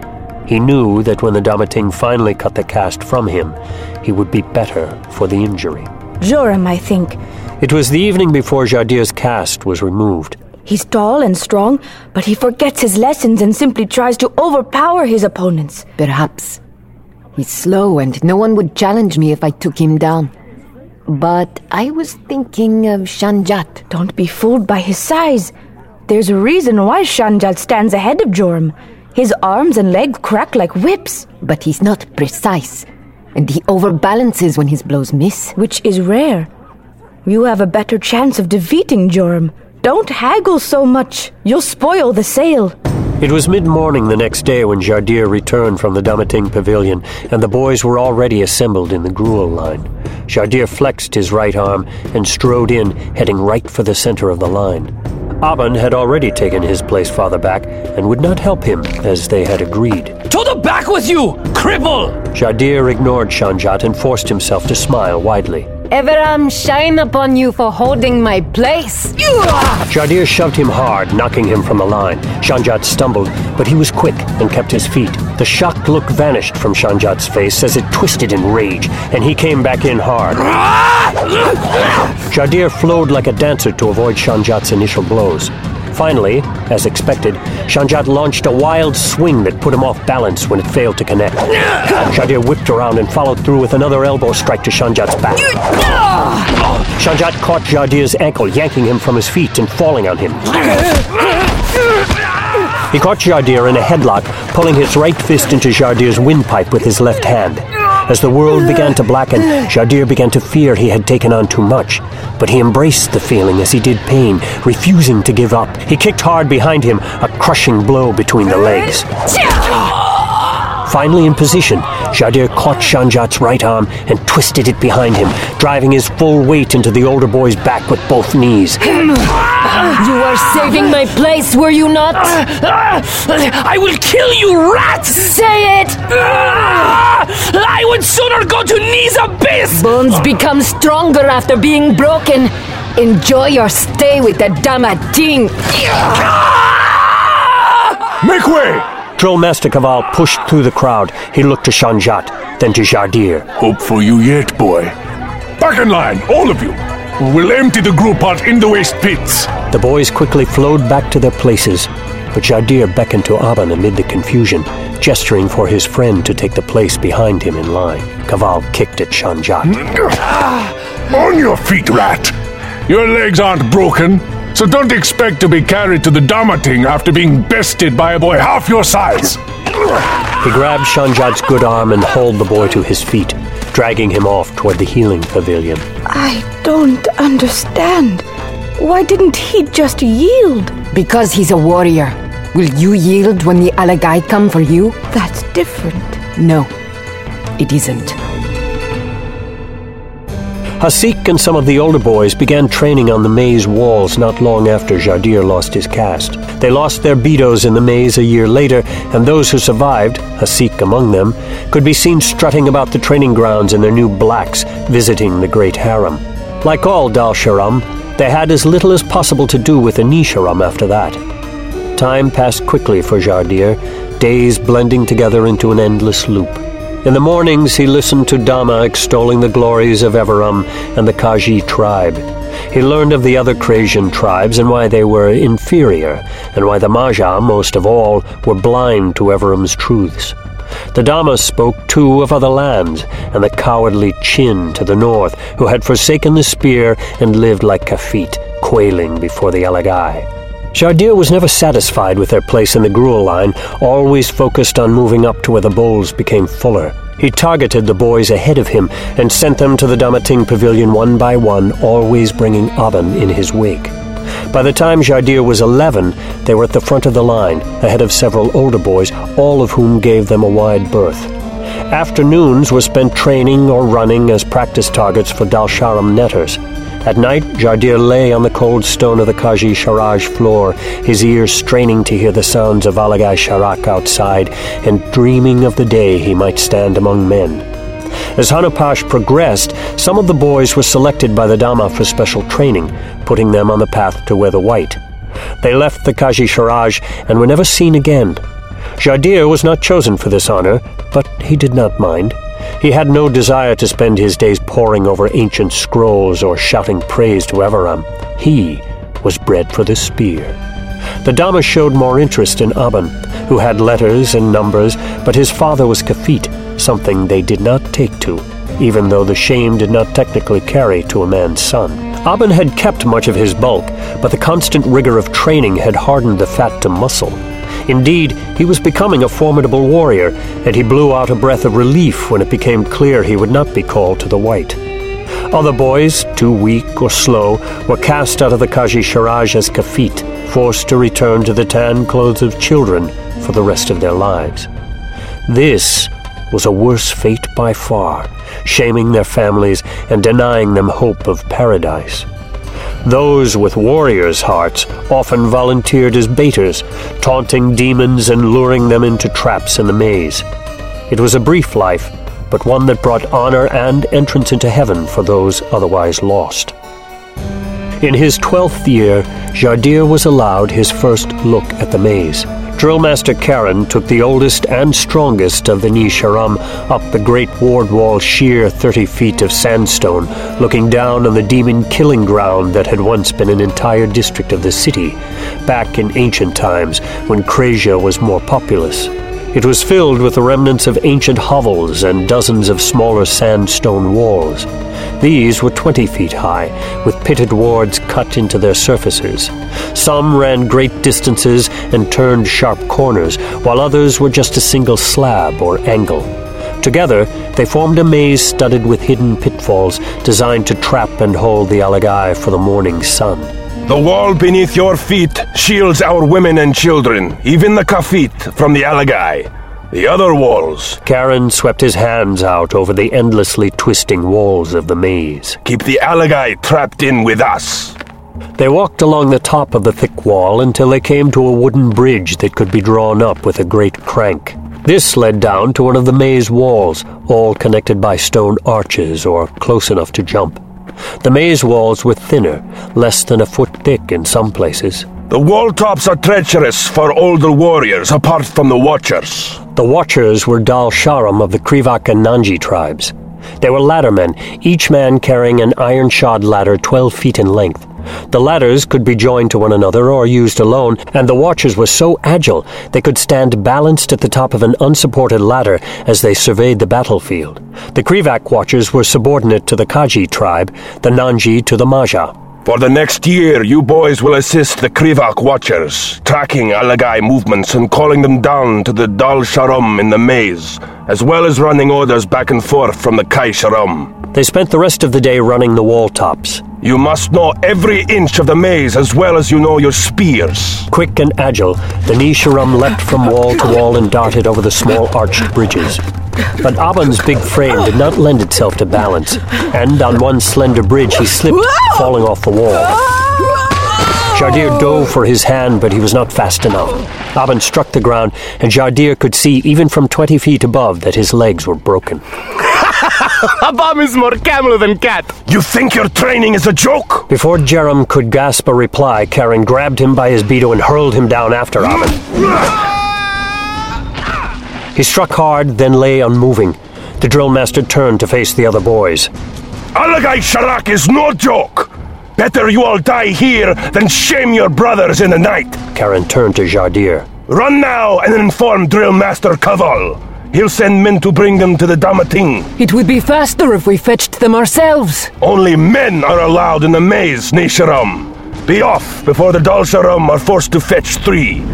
He knew that when the Damating finally cut the cast from him, he would be better for the injury. Joram, I think. It was the evening before Jardir's cast was removed. He's tall and strong, but he forgets his lessons and simply tries to overpower his opponents. Perhaps. He's slow and no one would challenge me if I took him down. But I was thinking of Shanjat. Don't be fooled by his size. There's a reason why Shanjat stands ahead of Joram. His arms and legs crack like whips. But he's not precise, and he overbalances when his blows miss. Which is rare. You have a better chance of defeating Joram. Don't haggle so much. You'll spoil the sail. It was mid-morning the next day when Jardir returned from the Damating pavilion, and the boys were already assembled in the gruel line. Jardir flexed his right arm and strode in, heading right for the center of the line. Aban had already taken his place farther back and would not help him, as they had agreed. To the back with you, cripple! Jardir ignored Shanjat and forced himself to smile widely. Everam, shine upon you for holding my place. Jardir shoved him hard, knocking him from the line. Shanjat stumbled, but he was quick and kept his feet. The shocked look vanished from Shanjat's face as it twisted in rage, and he came back in hard. Jardir flowed like a dancer to avoid Shanjat's initial blows. Finally, as expected, Shanjat launched a wild swing that put him off balance when it failed to connect. Jardir whipped around and followed through with another elbow strike to Shanjat's back. Shanjat caught Jardir's ankle, yanking him from his feet and falling on him. He caught Jardir in a headlock, pulling his right fist into Jardir's windpipe with his left hand. As the world began to blacken, Jardir began to fear he had taken on too much. But he embraced the feeling as he did pain, refusing to give up. He kicked hard behind him, a crushing blow between the legs. Finally in position, Jardir caught Shanjat's right arm and twisted it behind him, driving his full weight into the older boy's back with both knees. You were saving my place, were you not? I will kill you, rats! Say it! I would sooner go to Knees Abyss! Bones become stronger after being broken. Enjoy your stay with the Damating. Make way! Trollmaster Kaval pushed through the crowd. He looked to Shanjat, then to Jardir. Hope for you yet, boy. Back in line, all of you. We'll empty the gruel pot in the waste pits. The boys quickly flowed back to their places, but Jardir beckoned to Aban amid the confusion, gesturing for his friend to take the place behind him in line. Kaval kicked at Shanjat. On your feet, rat! Your legs aren't broken, so don't expect to be carried to the Damating after being bested by a boy half your size. He grabbed Shanjat's good arm and hauled the boy to his feet, dragging him off toward the healing pavilion. I don't understand. Why didn't he just yield? Because he's a warrior. Will you yield when the Alagai come for you? That's different. No, it isn't. Hasik and some of the older boys began training on the maze walls not long after Jardir lost his caste. They lost their beatos in the maze a year later, and those who survived, Hasik among them, could be seen strutting about the training grounds in their new blacks, visiting the great harem. Like all Dal Sharam, they had as little as possible to do with the Nisharam after that. Time passed quickly for Jardir, days blending together into an endless loop. In the mornings, he listened to Dama extolling the glories of Everam and the Kaji tribe. He learned of the other Krasian tribes and why they were inferior, and why the Maja, most of all, were blind to Everam's truths. The Damas spoke, too, of other lands, and the cowardly Chin to the north, who had forsaken the spear and lived like Kafit, quailing before the Alagai. Jardir was never satisfied with their place in the gruel line, always focused on moving up to where the bowls became fuller. He targeted the boys ahead of him and sent them to the Damating pavilion one by one, always bringing Aban in his wake. By the time Jardir was eleven, they were at the front of the line, ahead of several older boys, all of whom gave them a wide berth. Afternoons were spent training or running as practice targets for Dal Sharam netters. At night, Jardir lay on the cold stone of the Kaji Sharaj floor, his ears straining to hear the sounds of Alagai Sharak outside, and dreaming of the day he might stand among men. As Hanupash progressed, some of the boys were selected by the Dama for special training, putting them on the path to wear the white. They left the Kaji Sharaj and were never seen again. Jardir was not chosen for this honor, but he did not mind. He had no desire to spend his days poring over ancient scrolls or shouting praise to Everam. He was bred for the spear. The Dama showed more interest in Aban, who had letters and numbers, but his father was Kafit, something they did not take to, even though the shame did not technically carry to a man's son. Aban had kept much of his bulk, but the constant rigor of training had hardened the fat to muscle. Indeed, he was becoming a formidable warrior, and he blew out a breath of relief when it became clear he would not be called to the white. Other boys, too weak or slow, were cast out of the Kaji Sharaj as Kafit, forced to return to the tan clothes of children for the rest of their lives. This was a worse fate by far, shaming their families and denying them hope of paradise. Those with warriors' hearts often volunteered as baiters, taunting demons and luring them into traps in the maze. It was a brief life, but one that brought honor and entrance into heaven for those otherwise lost. In his twelfth year, Jardir was allowed his first look at the maze. Drillmaster Karen took the oldest and strongest of the Nisharam up the great ward wall sheer thirty feet of sandstone, looking down on the demon killing ground that had once been an entire district of the city, back in ancient times when Krasia was more populous. It was filled with the remnants of ancient hovels and dozens of smaller sandstone walls. These were twenty feet high, with pitted wards cut into their surfaces. Some ran great distances and turned sharp corners, while others were just a single slab or angle. Together, they formed a maze studded with hidden pitfalls designed to trap and hold the Alagai for the morning sun. The wall beneath your feet shields our women and children, even the Kafit, from the Alagai. The other walls... Karen swept his hands out over the endlessly twisting walls of the maze. Keep the Alagai trapped in with us. They walked along the top of the thick wall until they came to a wooden bridge that could be drawn up with a great crank. This led down to one of the maze walls, all connected by stone arches or close enough to jump. The maze walls were thinner, less than a foot thick in some places. The wall tops are treacherous for older warriors, apart from the Watchers. The Watchers were Dal Sharam of the Krivak and Nanji tribes. They were laddermen, each man carrying an iron-shod ladder twelve feet in length. The ladders could be joined to one another or used alone, and the Watchers were so agile they could stand balanced at the top of an unsupported ladder as they surveyed the battlefield. The Krivak Watchers were subordinate to the Kaji tribe, the Nanji to the Maja. For the next year, you boys will assist the Krivak Watchers, tracking Alagai movements and calling them down to the Dal Sharam in the maze, as well as running orders back and forth from the Kai Sharam. They spent the rest of the day running the wall tops. You must know every inch of the maze as well as you know your spears. Quick and agile, the Nisharam leapt from wall to wall and darted over the small arched bridges. But Aban's big frame did not lend itself to balance, and on one slender bridge he slipped, falling off the wall. Jardir dove for his hand, but he was not fast enough. Aban struck the ground, and Jardir could see, even from twenty feet above, that his legs were broken. Abam is more camel than cat. You think your training is a joke? Before Jerem could gasp a reply, Karen grabbed him by his beetle and hurled him down after Aban. He struck hard, then lay unmoving. The drill master turned to face the other boys. Alagai Sharak is no joke! Better you all die here than shame your brothers in the night! Karen turned to Jardir. Run now and inform Drill Master Kaval. He'll send men to bring them to the Damating. It would be faster if we fetched them ourselves. Only men are allowed in the maze, Nisharam. Be off before the Dal Sharam are forced to fetch three.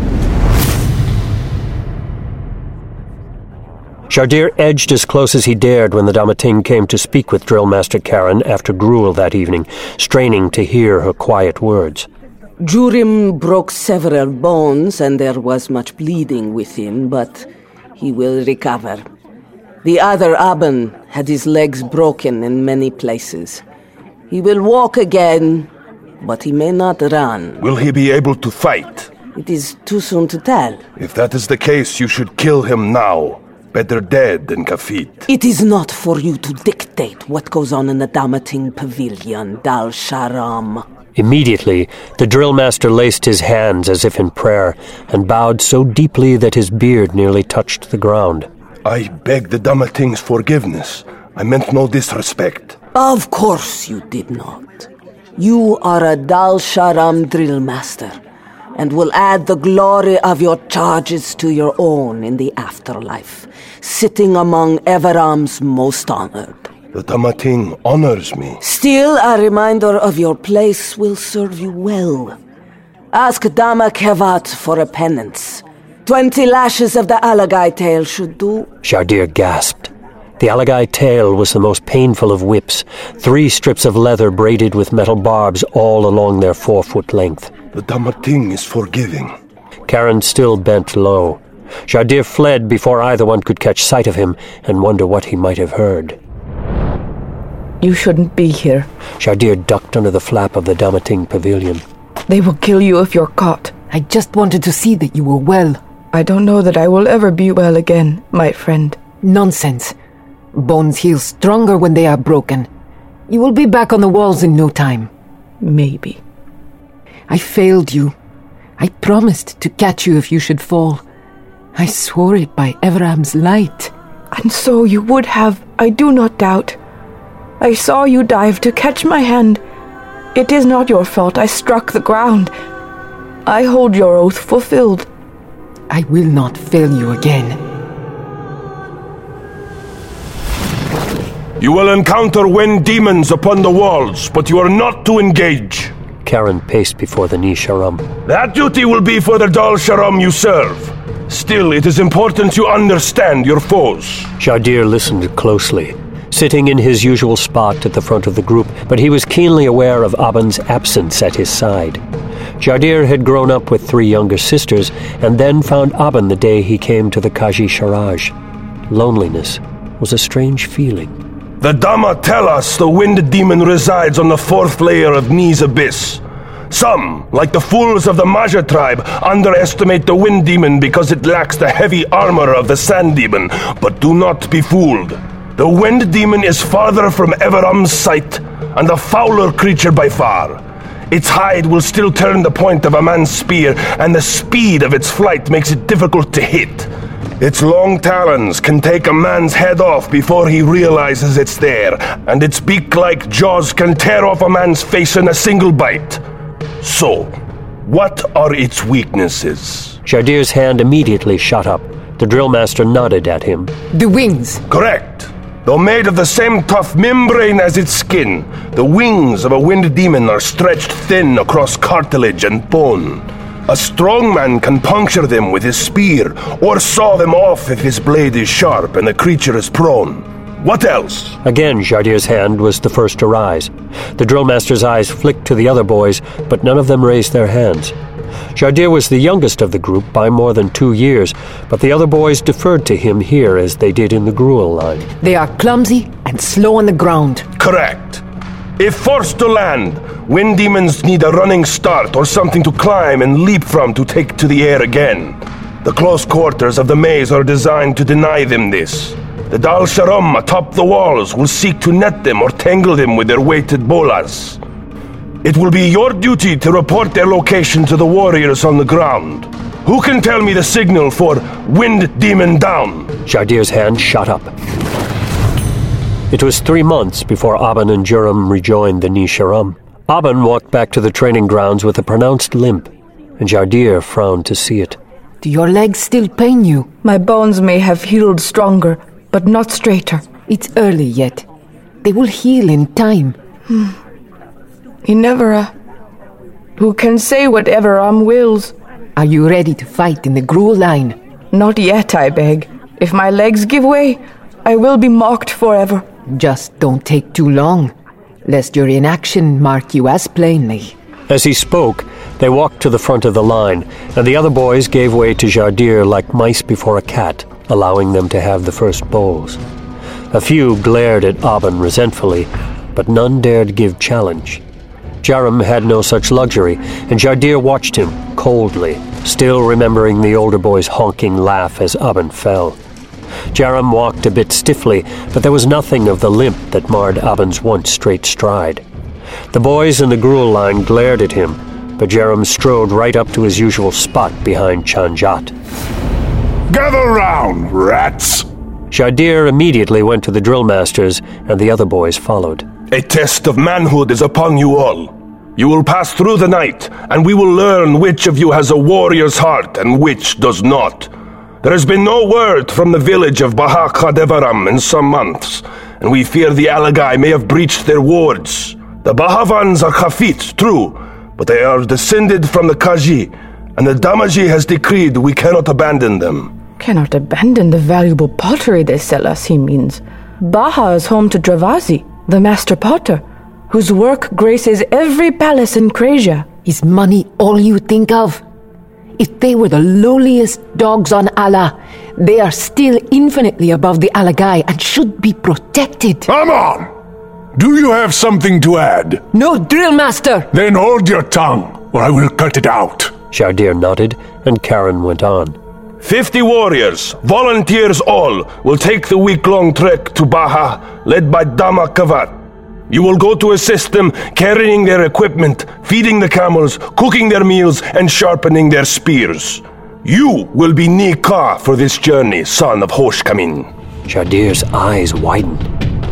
Jardir edged as close as he dared when the Damating came to speak with Drill Master Karen after gruel that evening, straining to hear her quiet words. Jurim broke several bones and there was much bleeding with him, but he will recover. The other Aban had his legs broken in many places. He will walk again, but he may not run. Will he be able to fight? It is too soon to tell. If that is the case, you should kill him now. Better dead than Kafit. It is not for you to dictate what goes on in the Damating Pavilion, Dal Sharam. Immediately, the drill master laced his hands as if in prayer, and bowed so deeply that his beard nearly touched the ground. I beg the Damating's forgiveness. I meant no disrespect. Of course you did not. You are a Dal Sharam drill master, and will add the glory of your charges to your own in the afterlife, sitting among Everam's most honored. The Damating honors me. Still, a reminder of your place will serve you well. Ask Dama Kevat for a penance. Twenty lashes of the Alagai tail should do. Jardir gasped. The Alagai tail was the most painful of whips, three strips of leather braided with metal barbs all along their four-foot length. The Damating is forgiving. Karen still bent low. Jardir fled before either one could catch sight of him and wonder what he might have heard. You shouldn't be here. Jardir ducked under the flap of the Damating pavilion. They will kill you if you're caught. I just wanted to see that you were well. I don't know that I will ever be well again, my friend. Nonsense. Bones heal stronger when they are broken. You will be back on the walls in no time. Maybe. I failed you. I promised to catch you if you should fall. I swore it by Everam's light. And so you would have, I do not doubt. I saw you dive to catch my hand. It is not your fault I struck the ground. I hold your oath fulfilled. I will not fail you again. You will encounter wind demons upon the walls, but you are not to engage. Karen paced before the Nisharam. That duty will be for the Dal Sharam you serve. Still, it is important you understand your foes. Jardir listened closely, sitting in his usual spot at the front of the group, but he was keenly aware of Aben's absence at his side. Jardir had grown up with three younger sisters, and then found Aben the day he came to the Kaji Sharaj. Loneliness was a strange feeling. The Dama tell us the wind demon resides on the fourth layer of Ni's abyss. Some, like the fools of the Maja tribe, underestimate the wind demon because it lacks the heavy armor of the sand demon, but do not be fooled. The wind demon is farther from Everam's sight, and a fouler creature by far. Its hide will still turn the point of a man's spear, and the speed of its flight makes it difficult to hit. Its long talons can take a man's head off before he realizes it's there, and its beak-like jaws can tear off a man's face in a single bite. So, what are its weaknesses? Jardir's hand immediately shot up. The drill master nodded at him. The wings. Correct. Though made of the same tough membrane as its skin, the wings of a wind demon are stretched thin across cartilage and bone. A strong man can puncture them with his spear, or saw them off if his blade is sharp and the creature is prone. What else? Again, Jardir's hand was the first to rise. The drill master's eyes flicked to the other boys, but none of them raised their hands. Jardir was the youngest of the group by more than two years, but the other boys deferred to him here as they did in the Gruel line. They are clumsy and slow on the ground. Correct. If forced to land, wind demons need a running start or something to climb and leap from to take to the air again. The close quarters of the maze are designed to deny them this. The Dal Sharam atop the walls will seek to net them or tangle them with their weighted bolas. It will be your duty to report their location to the warriors on the ground. Who can tell me the signal for Wind Demon down? Jardir's hand shot up. It was three months before Aben and Juram rejoined the Nisharam. Aben walked back to the training grounds with a pronounced limp, and Jardir frowned to see it. Do your legs still pain you? My bones may have healed stronger, but not straighter. It's early yet. They will heal in time. Hmm. Inevera. Who can say what Everam wills? Are you ready to fight in the Gruel line? Not yet, I beg. If my legs give way, I will be mocked forever. Just don't take too long, lest your inaction mark you as plainly. As he spoke, they walked to the front of the line, and the other boys gave way to Jardir like mice before a cat, allowing them to have the first bowls. A few glared at Aben resentfully, but none dared give challenge. Jaram had no such luxury, and Jardir watched him coldly, still remembering the older boy's honking laugh as Aben fell. Jaram walked a bit stiffly, but there was nothing of the limp that marred Aben's once straight stride. The boys in the gruel line glared at him, but Jerem strode right up to his usual spot behind Chanjat. Gather round, rats! Jardir immediately went to the drill masters, and the other boys followed. A test of manhood is upon you all. You will pass through the night, and we will learn which of you has a warrior's heart and which does not. There has been no word from the village of Baha Kadevaram in some months, and we fear the Alagai may have breached their wards. The Bahavans are Khafit, true, but they are descended from the Kaji, and the Damaji has decreed we cannot abandon them. Cannot abandon the valuable pottery they sell us, he means. Baha is home to Dravazi, the master potter, whose work graces every palace in Krasia. Is money all you think of? If they were the lowliest dogs on Allah, they are still infinitely above the Alagai and should be protected. Come on! Do you have something to add? No, drill master! Then hold your tongue, or I will cut it out. Jardir nodded, and Karen went on. Fifty warriors, volunteers all, will take the week-long trek to Baha, led by Dama Kavat. You will go to assist them, carrying their equipment, feeding the camels, cooking their meals, and sharpening their spears. You will be Nika for this journey, son of Hoshkamin. Jardir's eyes widened.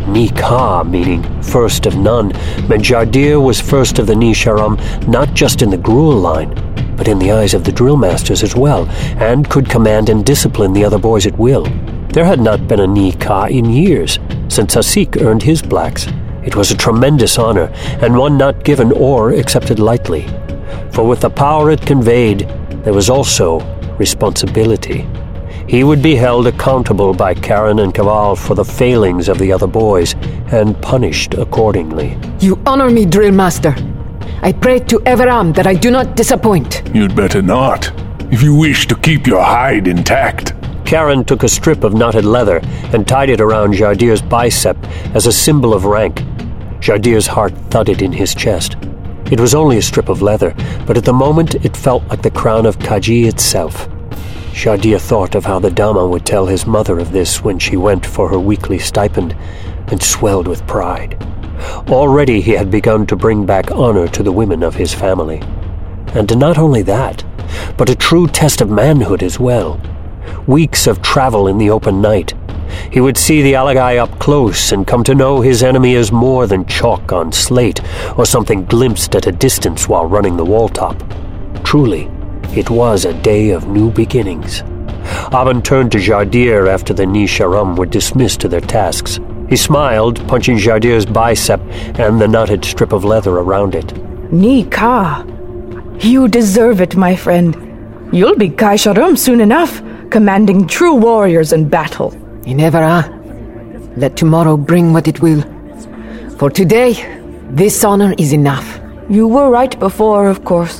Nika, meaning first of none, meant Jardir was first of the Nisharam, not just in the gruel line, but in the eyes of the drill masters as well, and could command and discipline the other boys at will. There had not been a Nika in years, since Hasik earned his blacks. It was a tremendous honor, and one not given or accepted lightly. For with the power it conveyed, there was also responsibility. He would be held accountable by Karen and Kaval for the failings of the other boys, and punished accordingly. You honor me, drill master. I pray to Everam that I do not disappoint. You'd better not, if you wish to keep your hide intact. Karen took a strip of knotted leather and tied it around Jardir's bicep as a symbol of rank. Jardir's heart thudded in his chest. It was only a strip of leather, but at the moment it felt like the crown of Kaji itself. Jardir thought of how the Dama would tell his mother of this when she went for her weekly stipend, and swelled with pride. Already he had begun to bring back honor to the women of his family. And not only that, but a true test of manhood as well. Weeks of travel in the open night. He would see the Alagai up close and come to know his enemy as more than chalk on slate, or something glimpsed at a distance while running the wall top. Truly, it was a day of new beginnings. Aban turned to Jardir after the Nisharam were dismissed to their tasks. He smiled, punching Jardir's bicep and the knotted strip of leather around it. Nika, you deserve it, my friend. You'll be Kaisharam soon enough, commanding true warriors in battle. Inevera, let tomorrow bring what it will. For today, this honor is enough. You were right before, of course.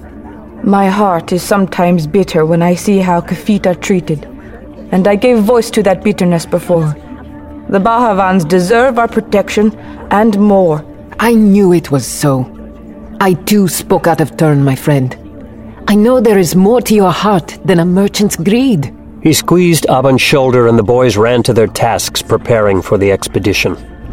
My heart is sometimes bitter when I see how Khafit are treated, and I gave voice to that bitterness before. The Bahavans deserve our protection, and more. I knew it was so. I too spoke out of turn, my friend. I know there is more to your heart than a merchant's greed. He squeezed Aban's shoulder, and the boys ran to their tasks, preparing for the expedition.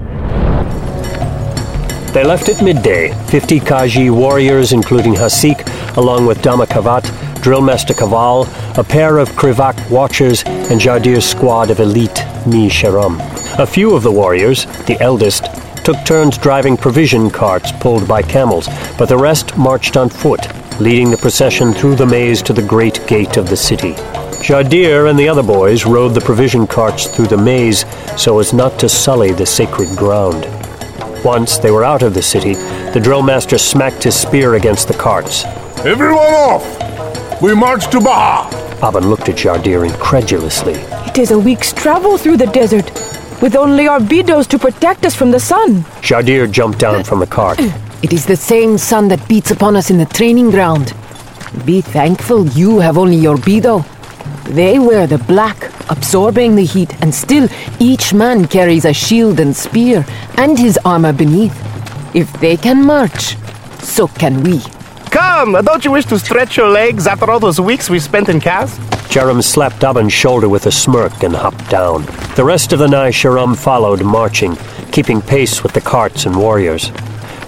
They left at midday, fifty Kaji warriors, including Hasik, along with Dama Kavat, Drillmaster Kaval, a pair of Krivak watchers, and Jardir's squad of elite Nisharam. A few of the warriors, the eldest, took turns driving provision carts pulled by camels, but the rest marched on foot, leading the procession through the maze to the great gate of the city. Jardir and the other boys rode the provision carts through the maze so as not to sully the sacred ground. Once they were out of the city, the drill master smacked his spear against the carts. Everyone off! We march to Baha! Aban looked at Jardir incredulously. It is a week's travel through the desert, with only our bedos to protect us from the sun. Jardir jumped down from the cart. It is the same sun that beats upon us in the training ground. Be thankful you have only your bedo. They wear the black, absorbing the heat, and still each man carries a shield and spear, and his armor beneath. If they can march, so can we. Come, don't you wish to stretch your legs after all those weeks we spent in Kaz? Jerem slapped Aban's shoulder with a smirk and hopped down. The rest of the Nisharam followed, marching, keeping pace with the carts and warriors.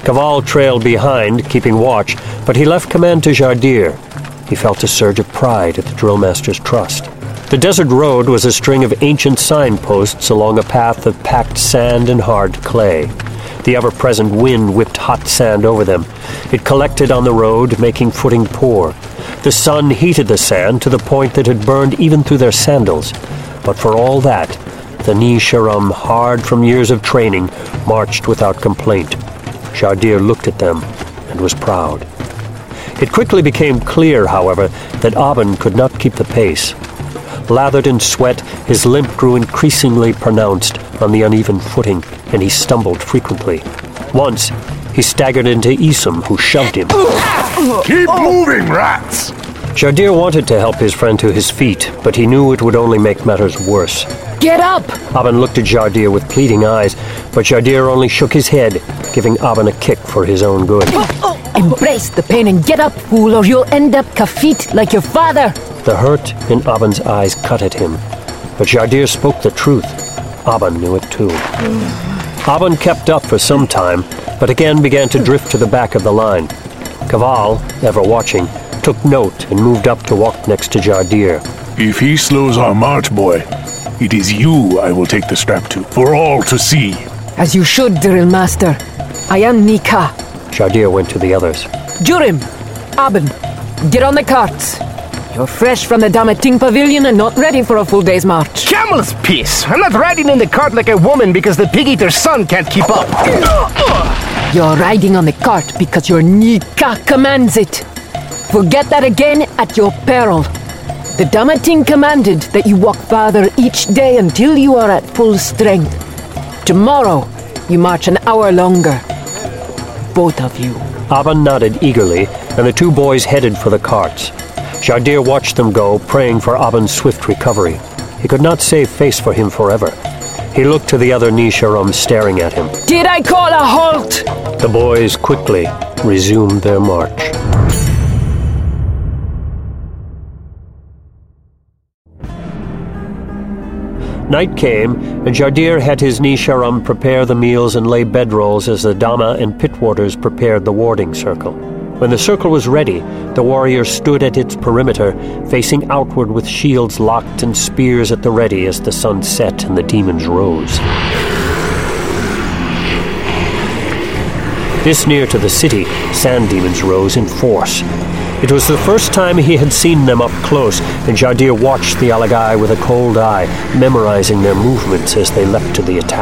Kaval trailed behind, keeping watch, but he left command to Jardir. He felt a surge of pride at the drillmaster's trust. The desert road was a string of ancient signposts along a path of packed sand and hard clay. The ever-present wind whipped hot sand over them. It collected on the road, making footing poor. The sun heated the sand to the point that it burned even through their sandals. But for all that, the Nisharam, hard from years of training, marched without complaint. Jardir looked at them and was proud. It quickly became clear, however, that Aben could not keep the pace. Lathered in sweat, his limp grew increasingly pronounced on the uneven footing, and he stumbled frequently. Once, he staggered into Isum, who shoved him. Keep moving, rats! Jardir wanted to help his friend to his feet, but he knew it would only make matters worse. Get up! Aben looked at Jardir with pleading eyes, but Jardir only shook his head, giving Aben a kick for his own good. Embrace the pain and get up, fool, or you'll end up kafit like your father. The hurt in Aben's eyes cut at him, but Jardir spoke the truth. Aben knew it too. Aben kept up for some time, but again began to drift to the back of the line. Kaval, ever watching, took note and moved up to walk next to Jardir. If he slows our march, boy, it is you I will take the strap to, for all to see. As you should, drill master. I am Nika. Jardir went to the others. Jurim, Aben, get on the carts. You're fresh from the Damating Pavilion and not ready for a full day's march. Camel's piss! I'm not riding in the cart like a woman because the pig-eater's son can't keep up. You're riding on the cart because your Nika commands it. Forget that again at your peril. The Damating commanded that you walk farther each day until you are at full strength. Tomorrow, you march an hour longer. Both of you. Aben nodded eagerly, and the two boys headed for the carts. Jardir watched them go, praying for Aben's swift recovery. He could not save face for him forever. He looked to the other Nisharam staring at him. Did I call a halt? The boys quickly resumed their march. Night came, and Jardir had his Nisharam prepare the meals and lay bedrolls as the Dama and pit warders prepared the warding circle. When the circle was ready, the warriors stood at its perimeter, facing outward with shields locked and spears at the ready as the sun set and the demons rose. This near to the city, sand demons rose in force. It was the first time he had seen them up close, and Jardir watched the Alagai with a cold eye, memorizing their movements as they leapt to the attack.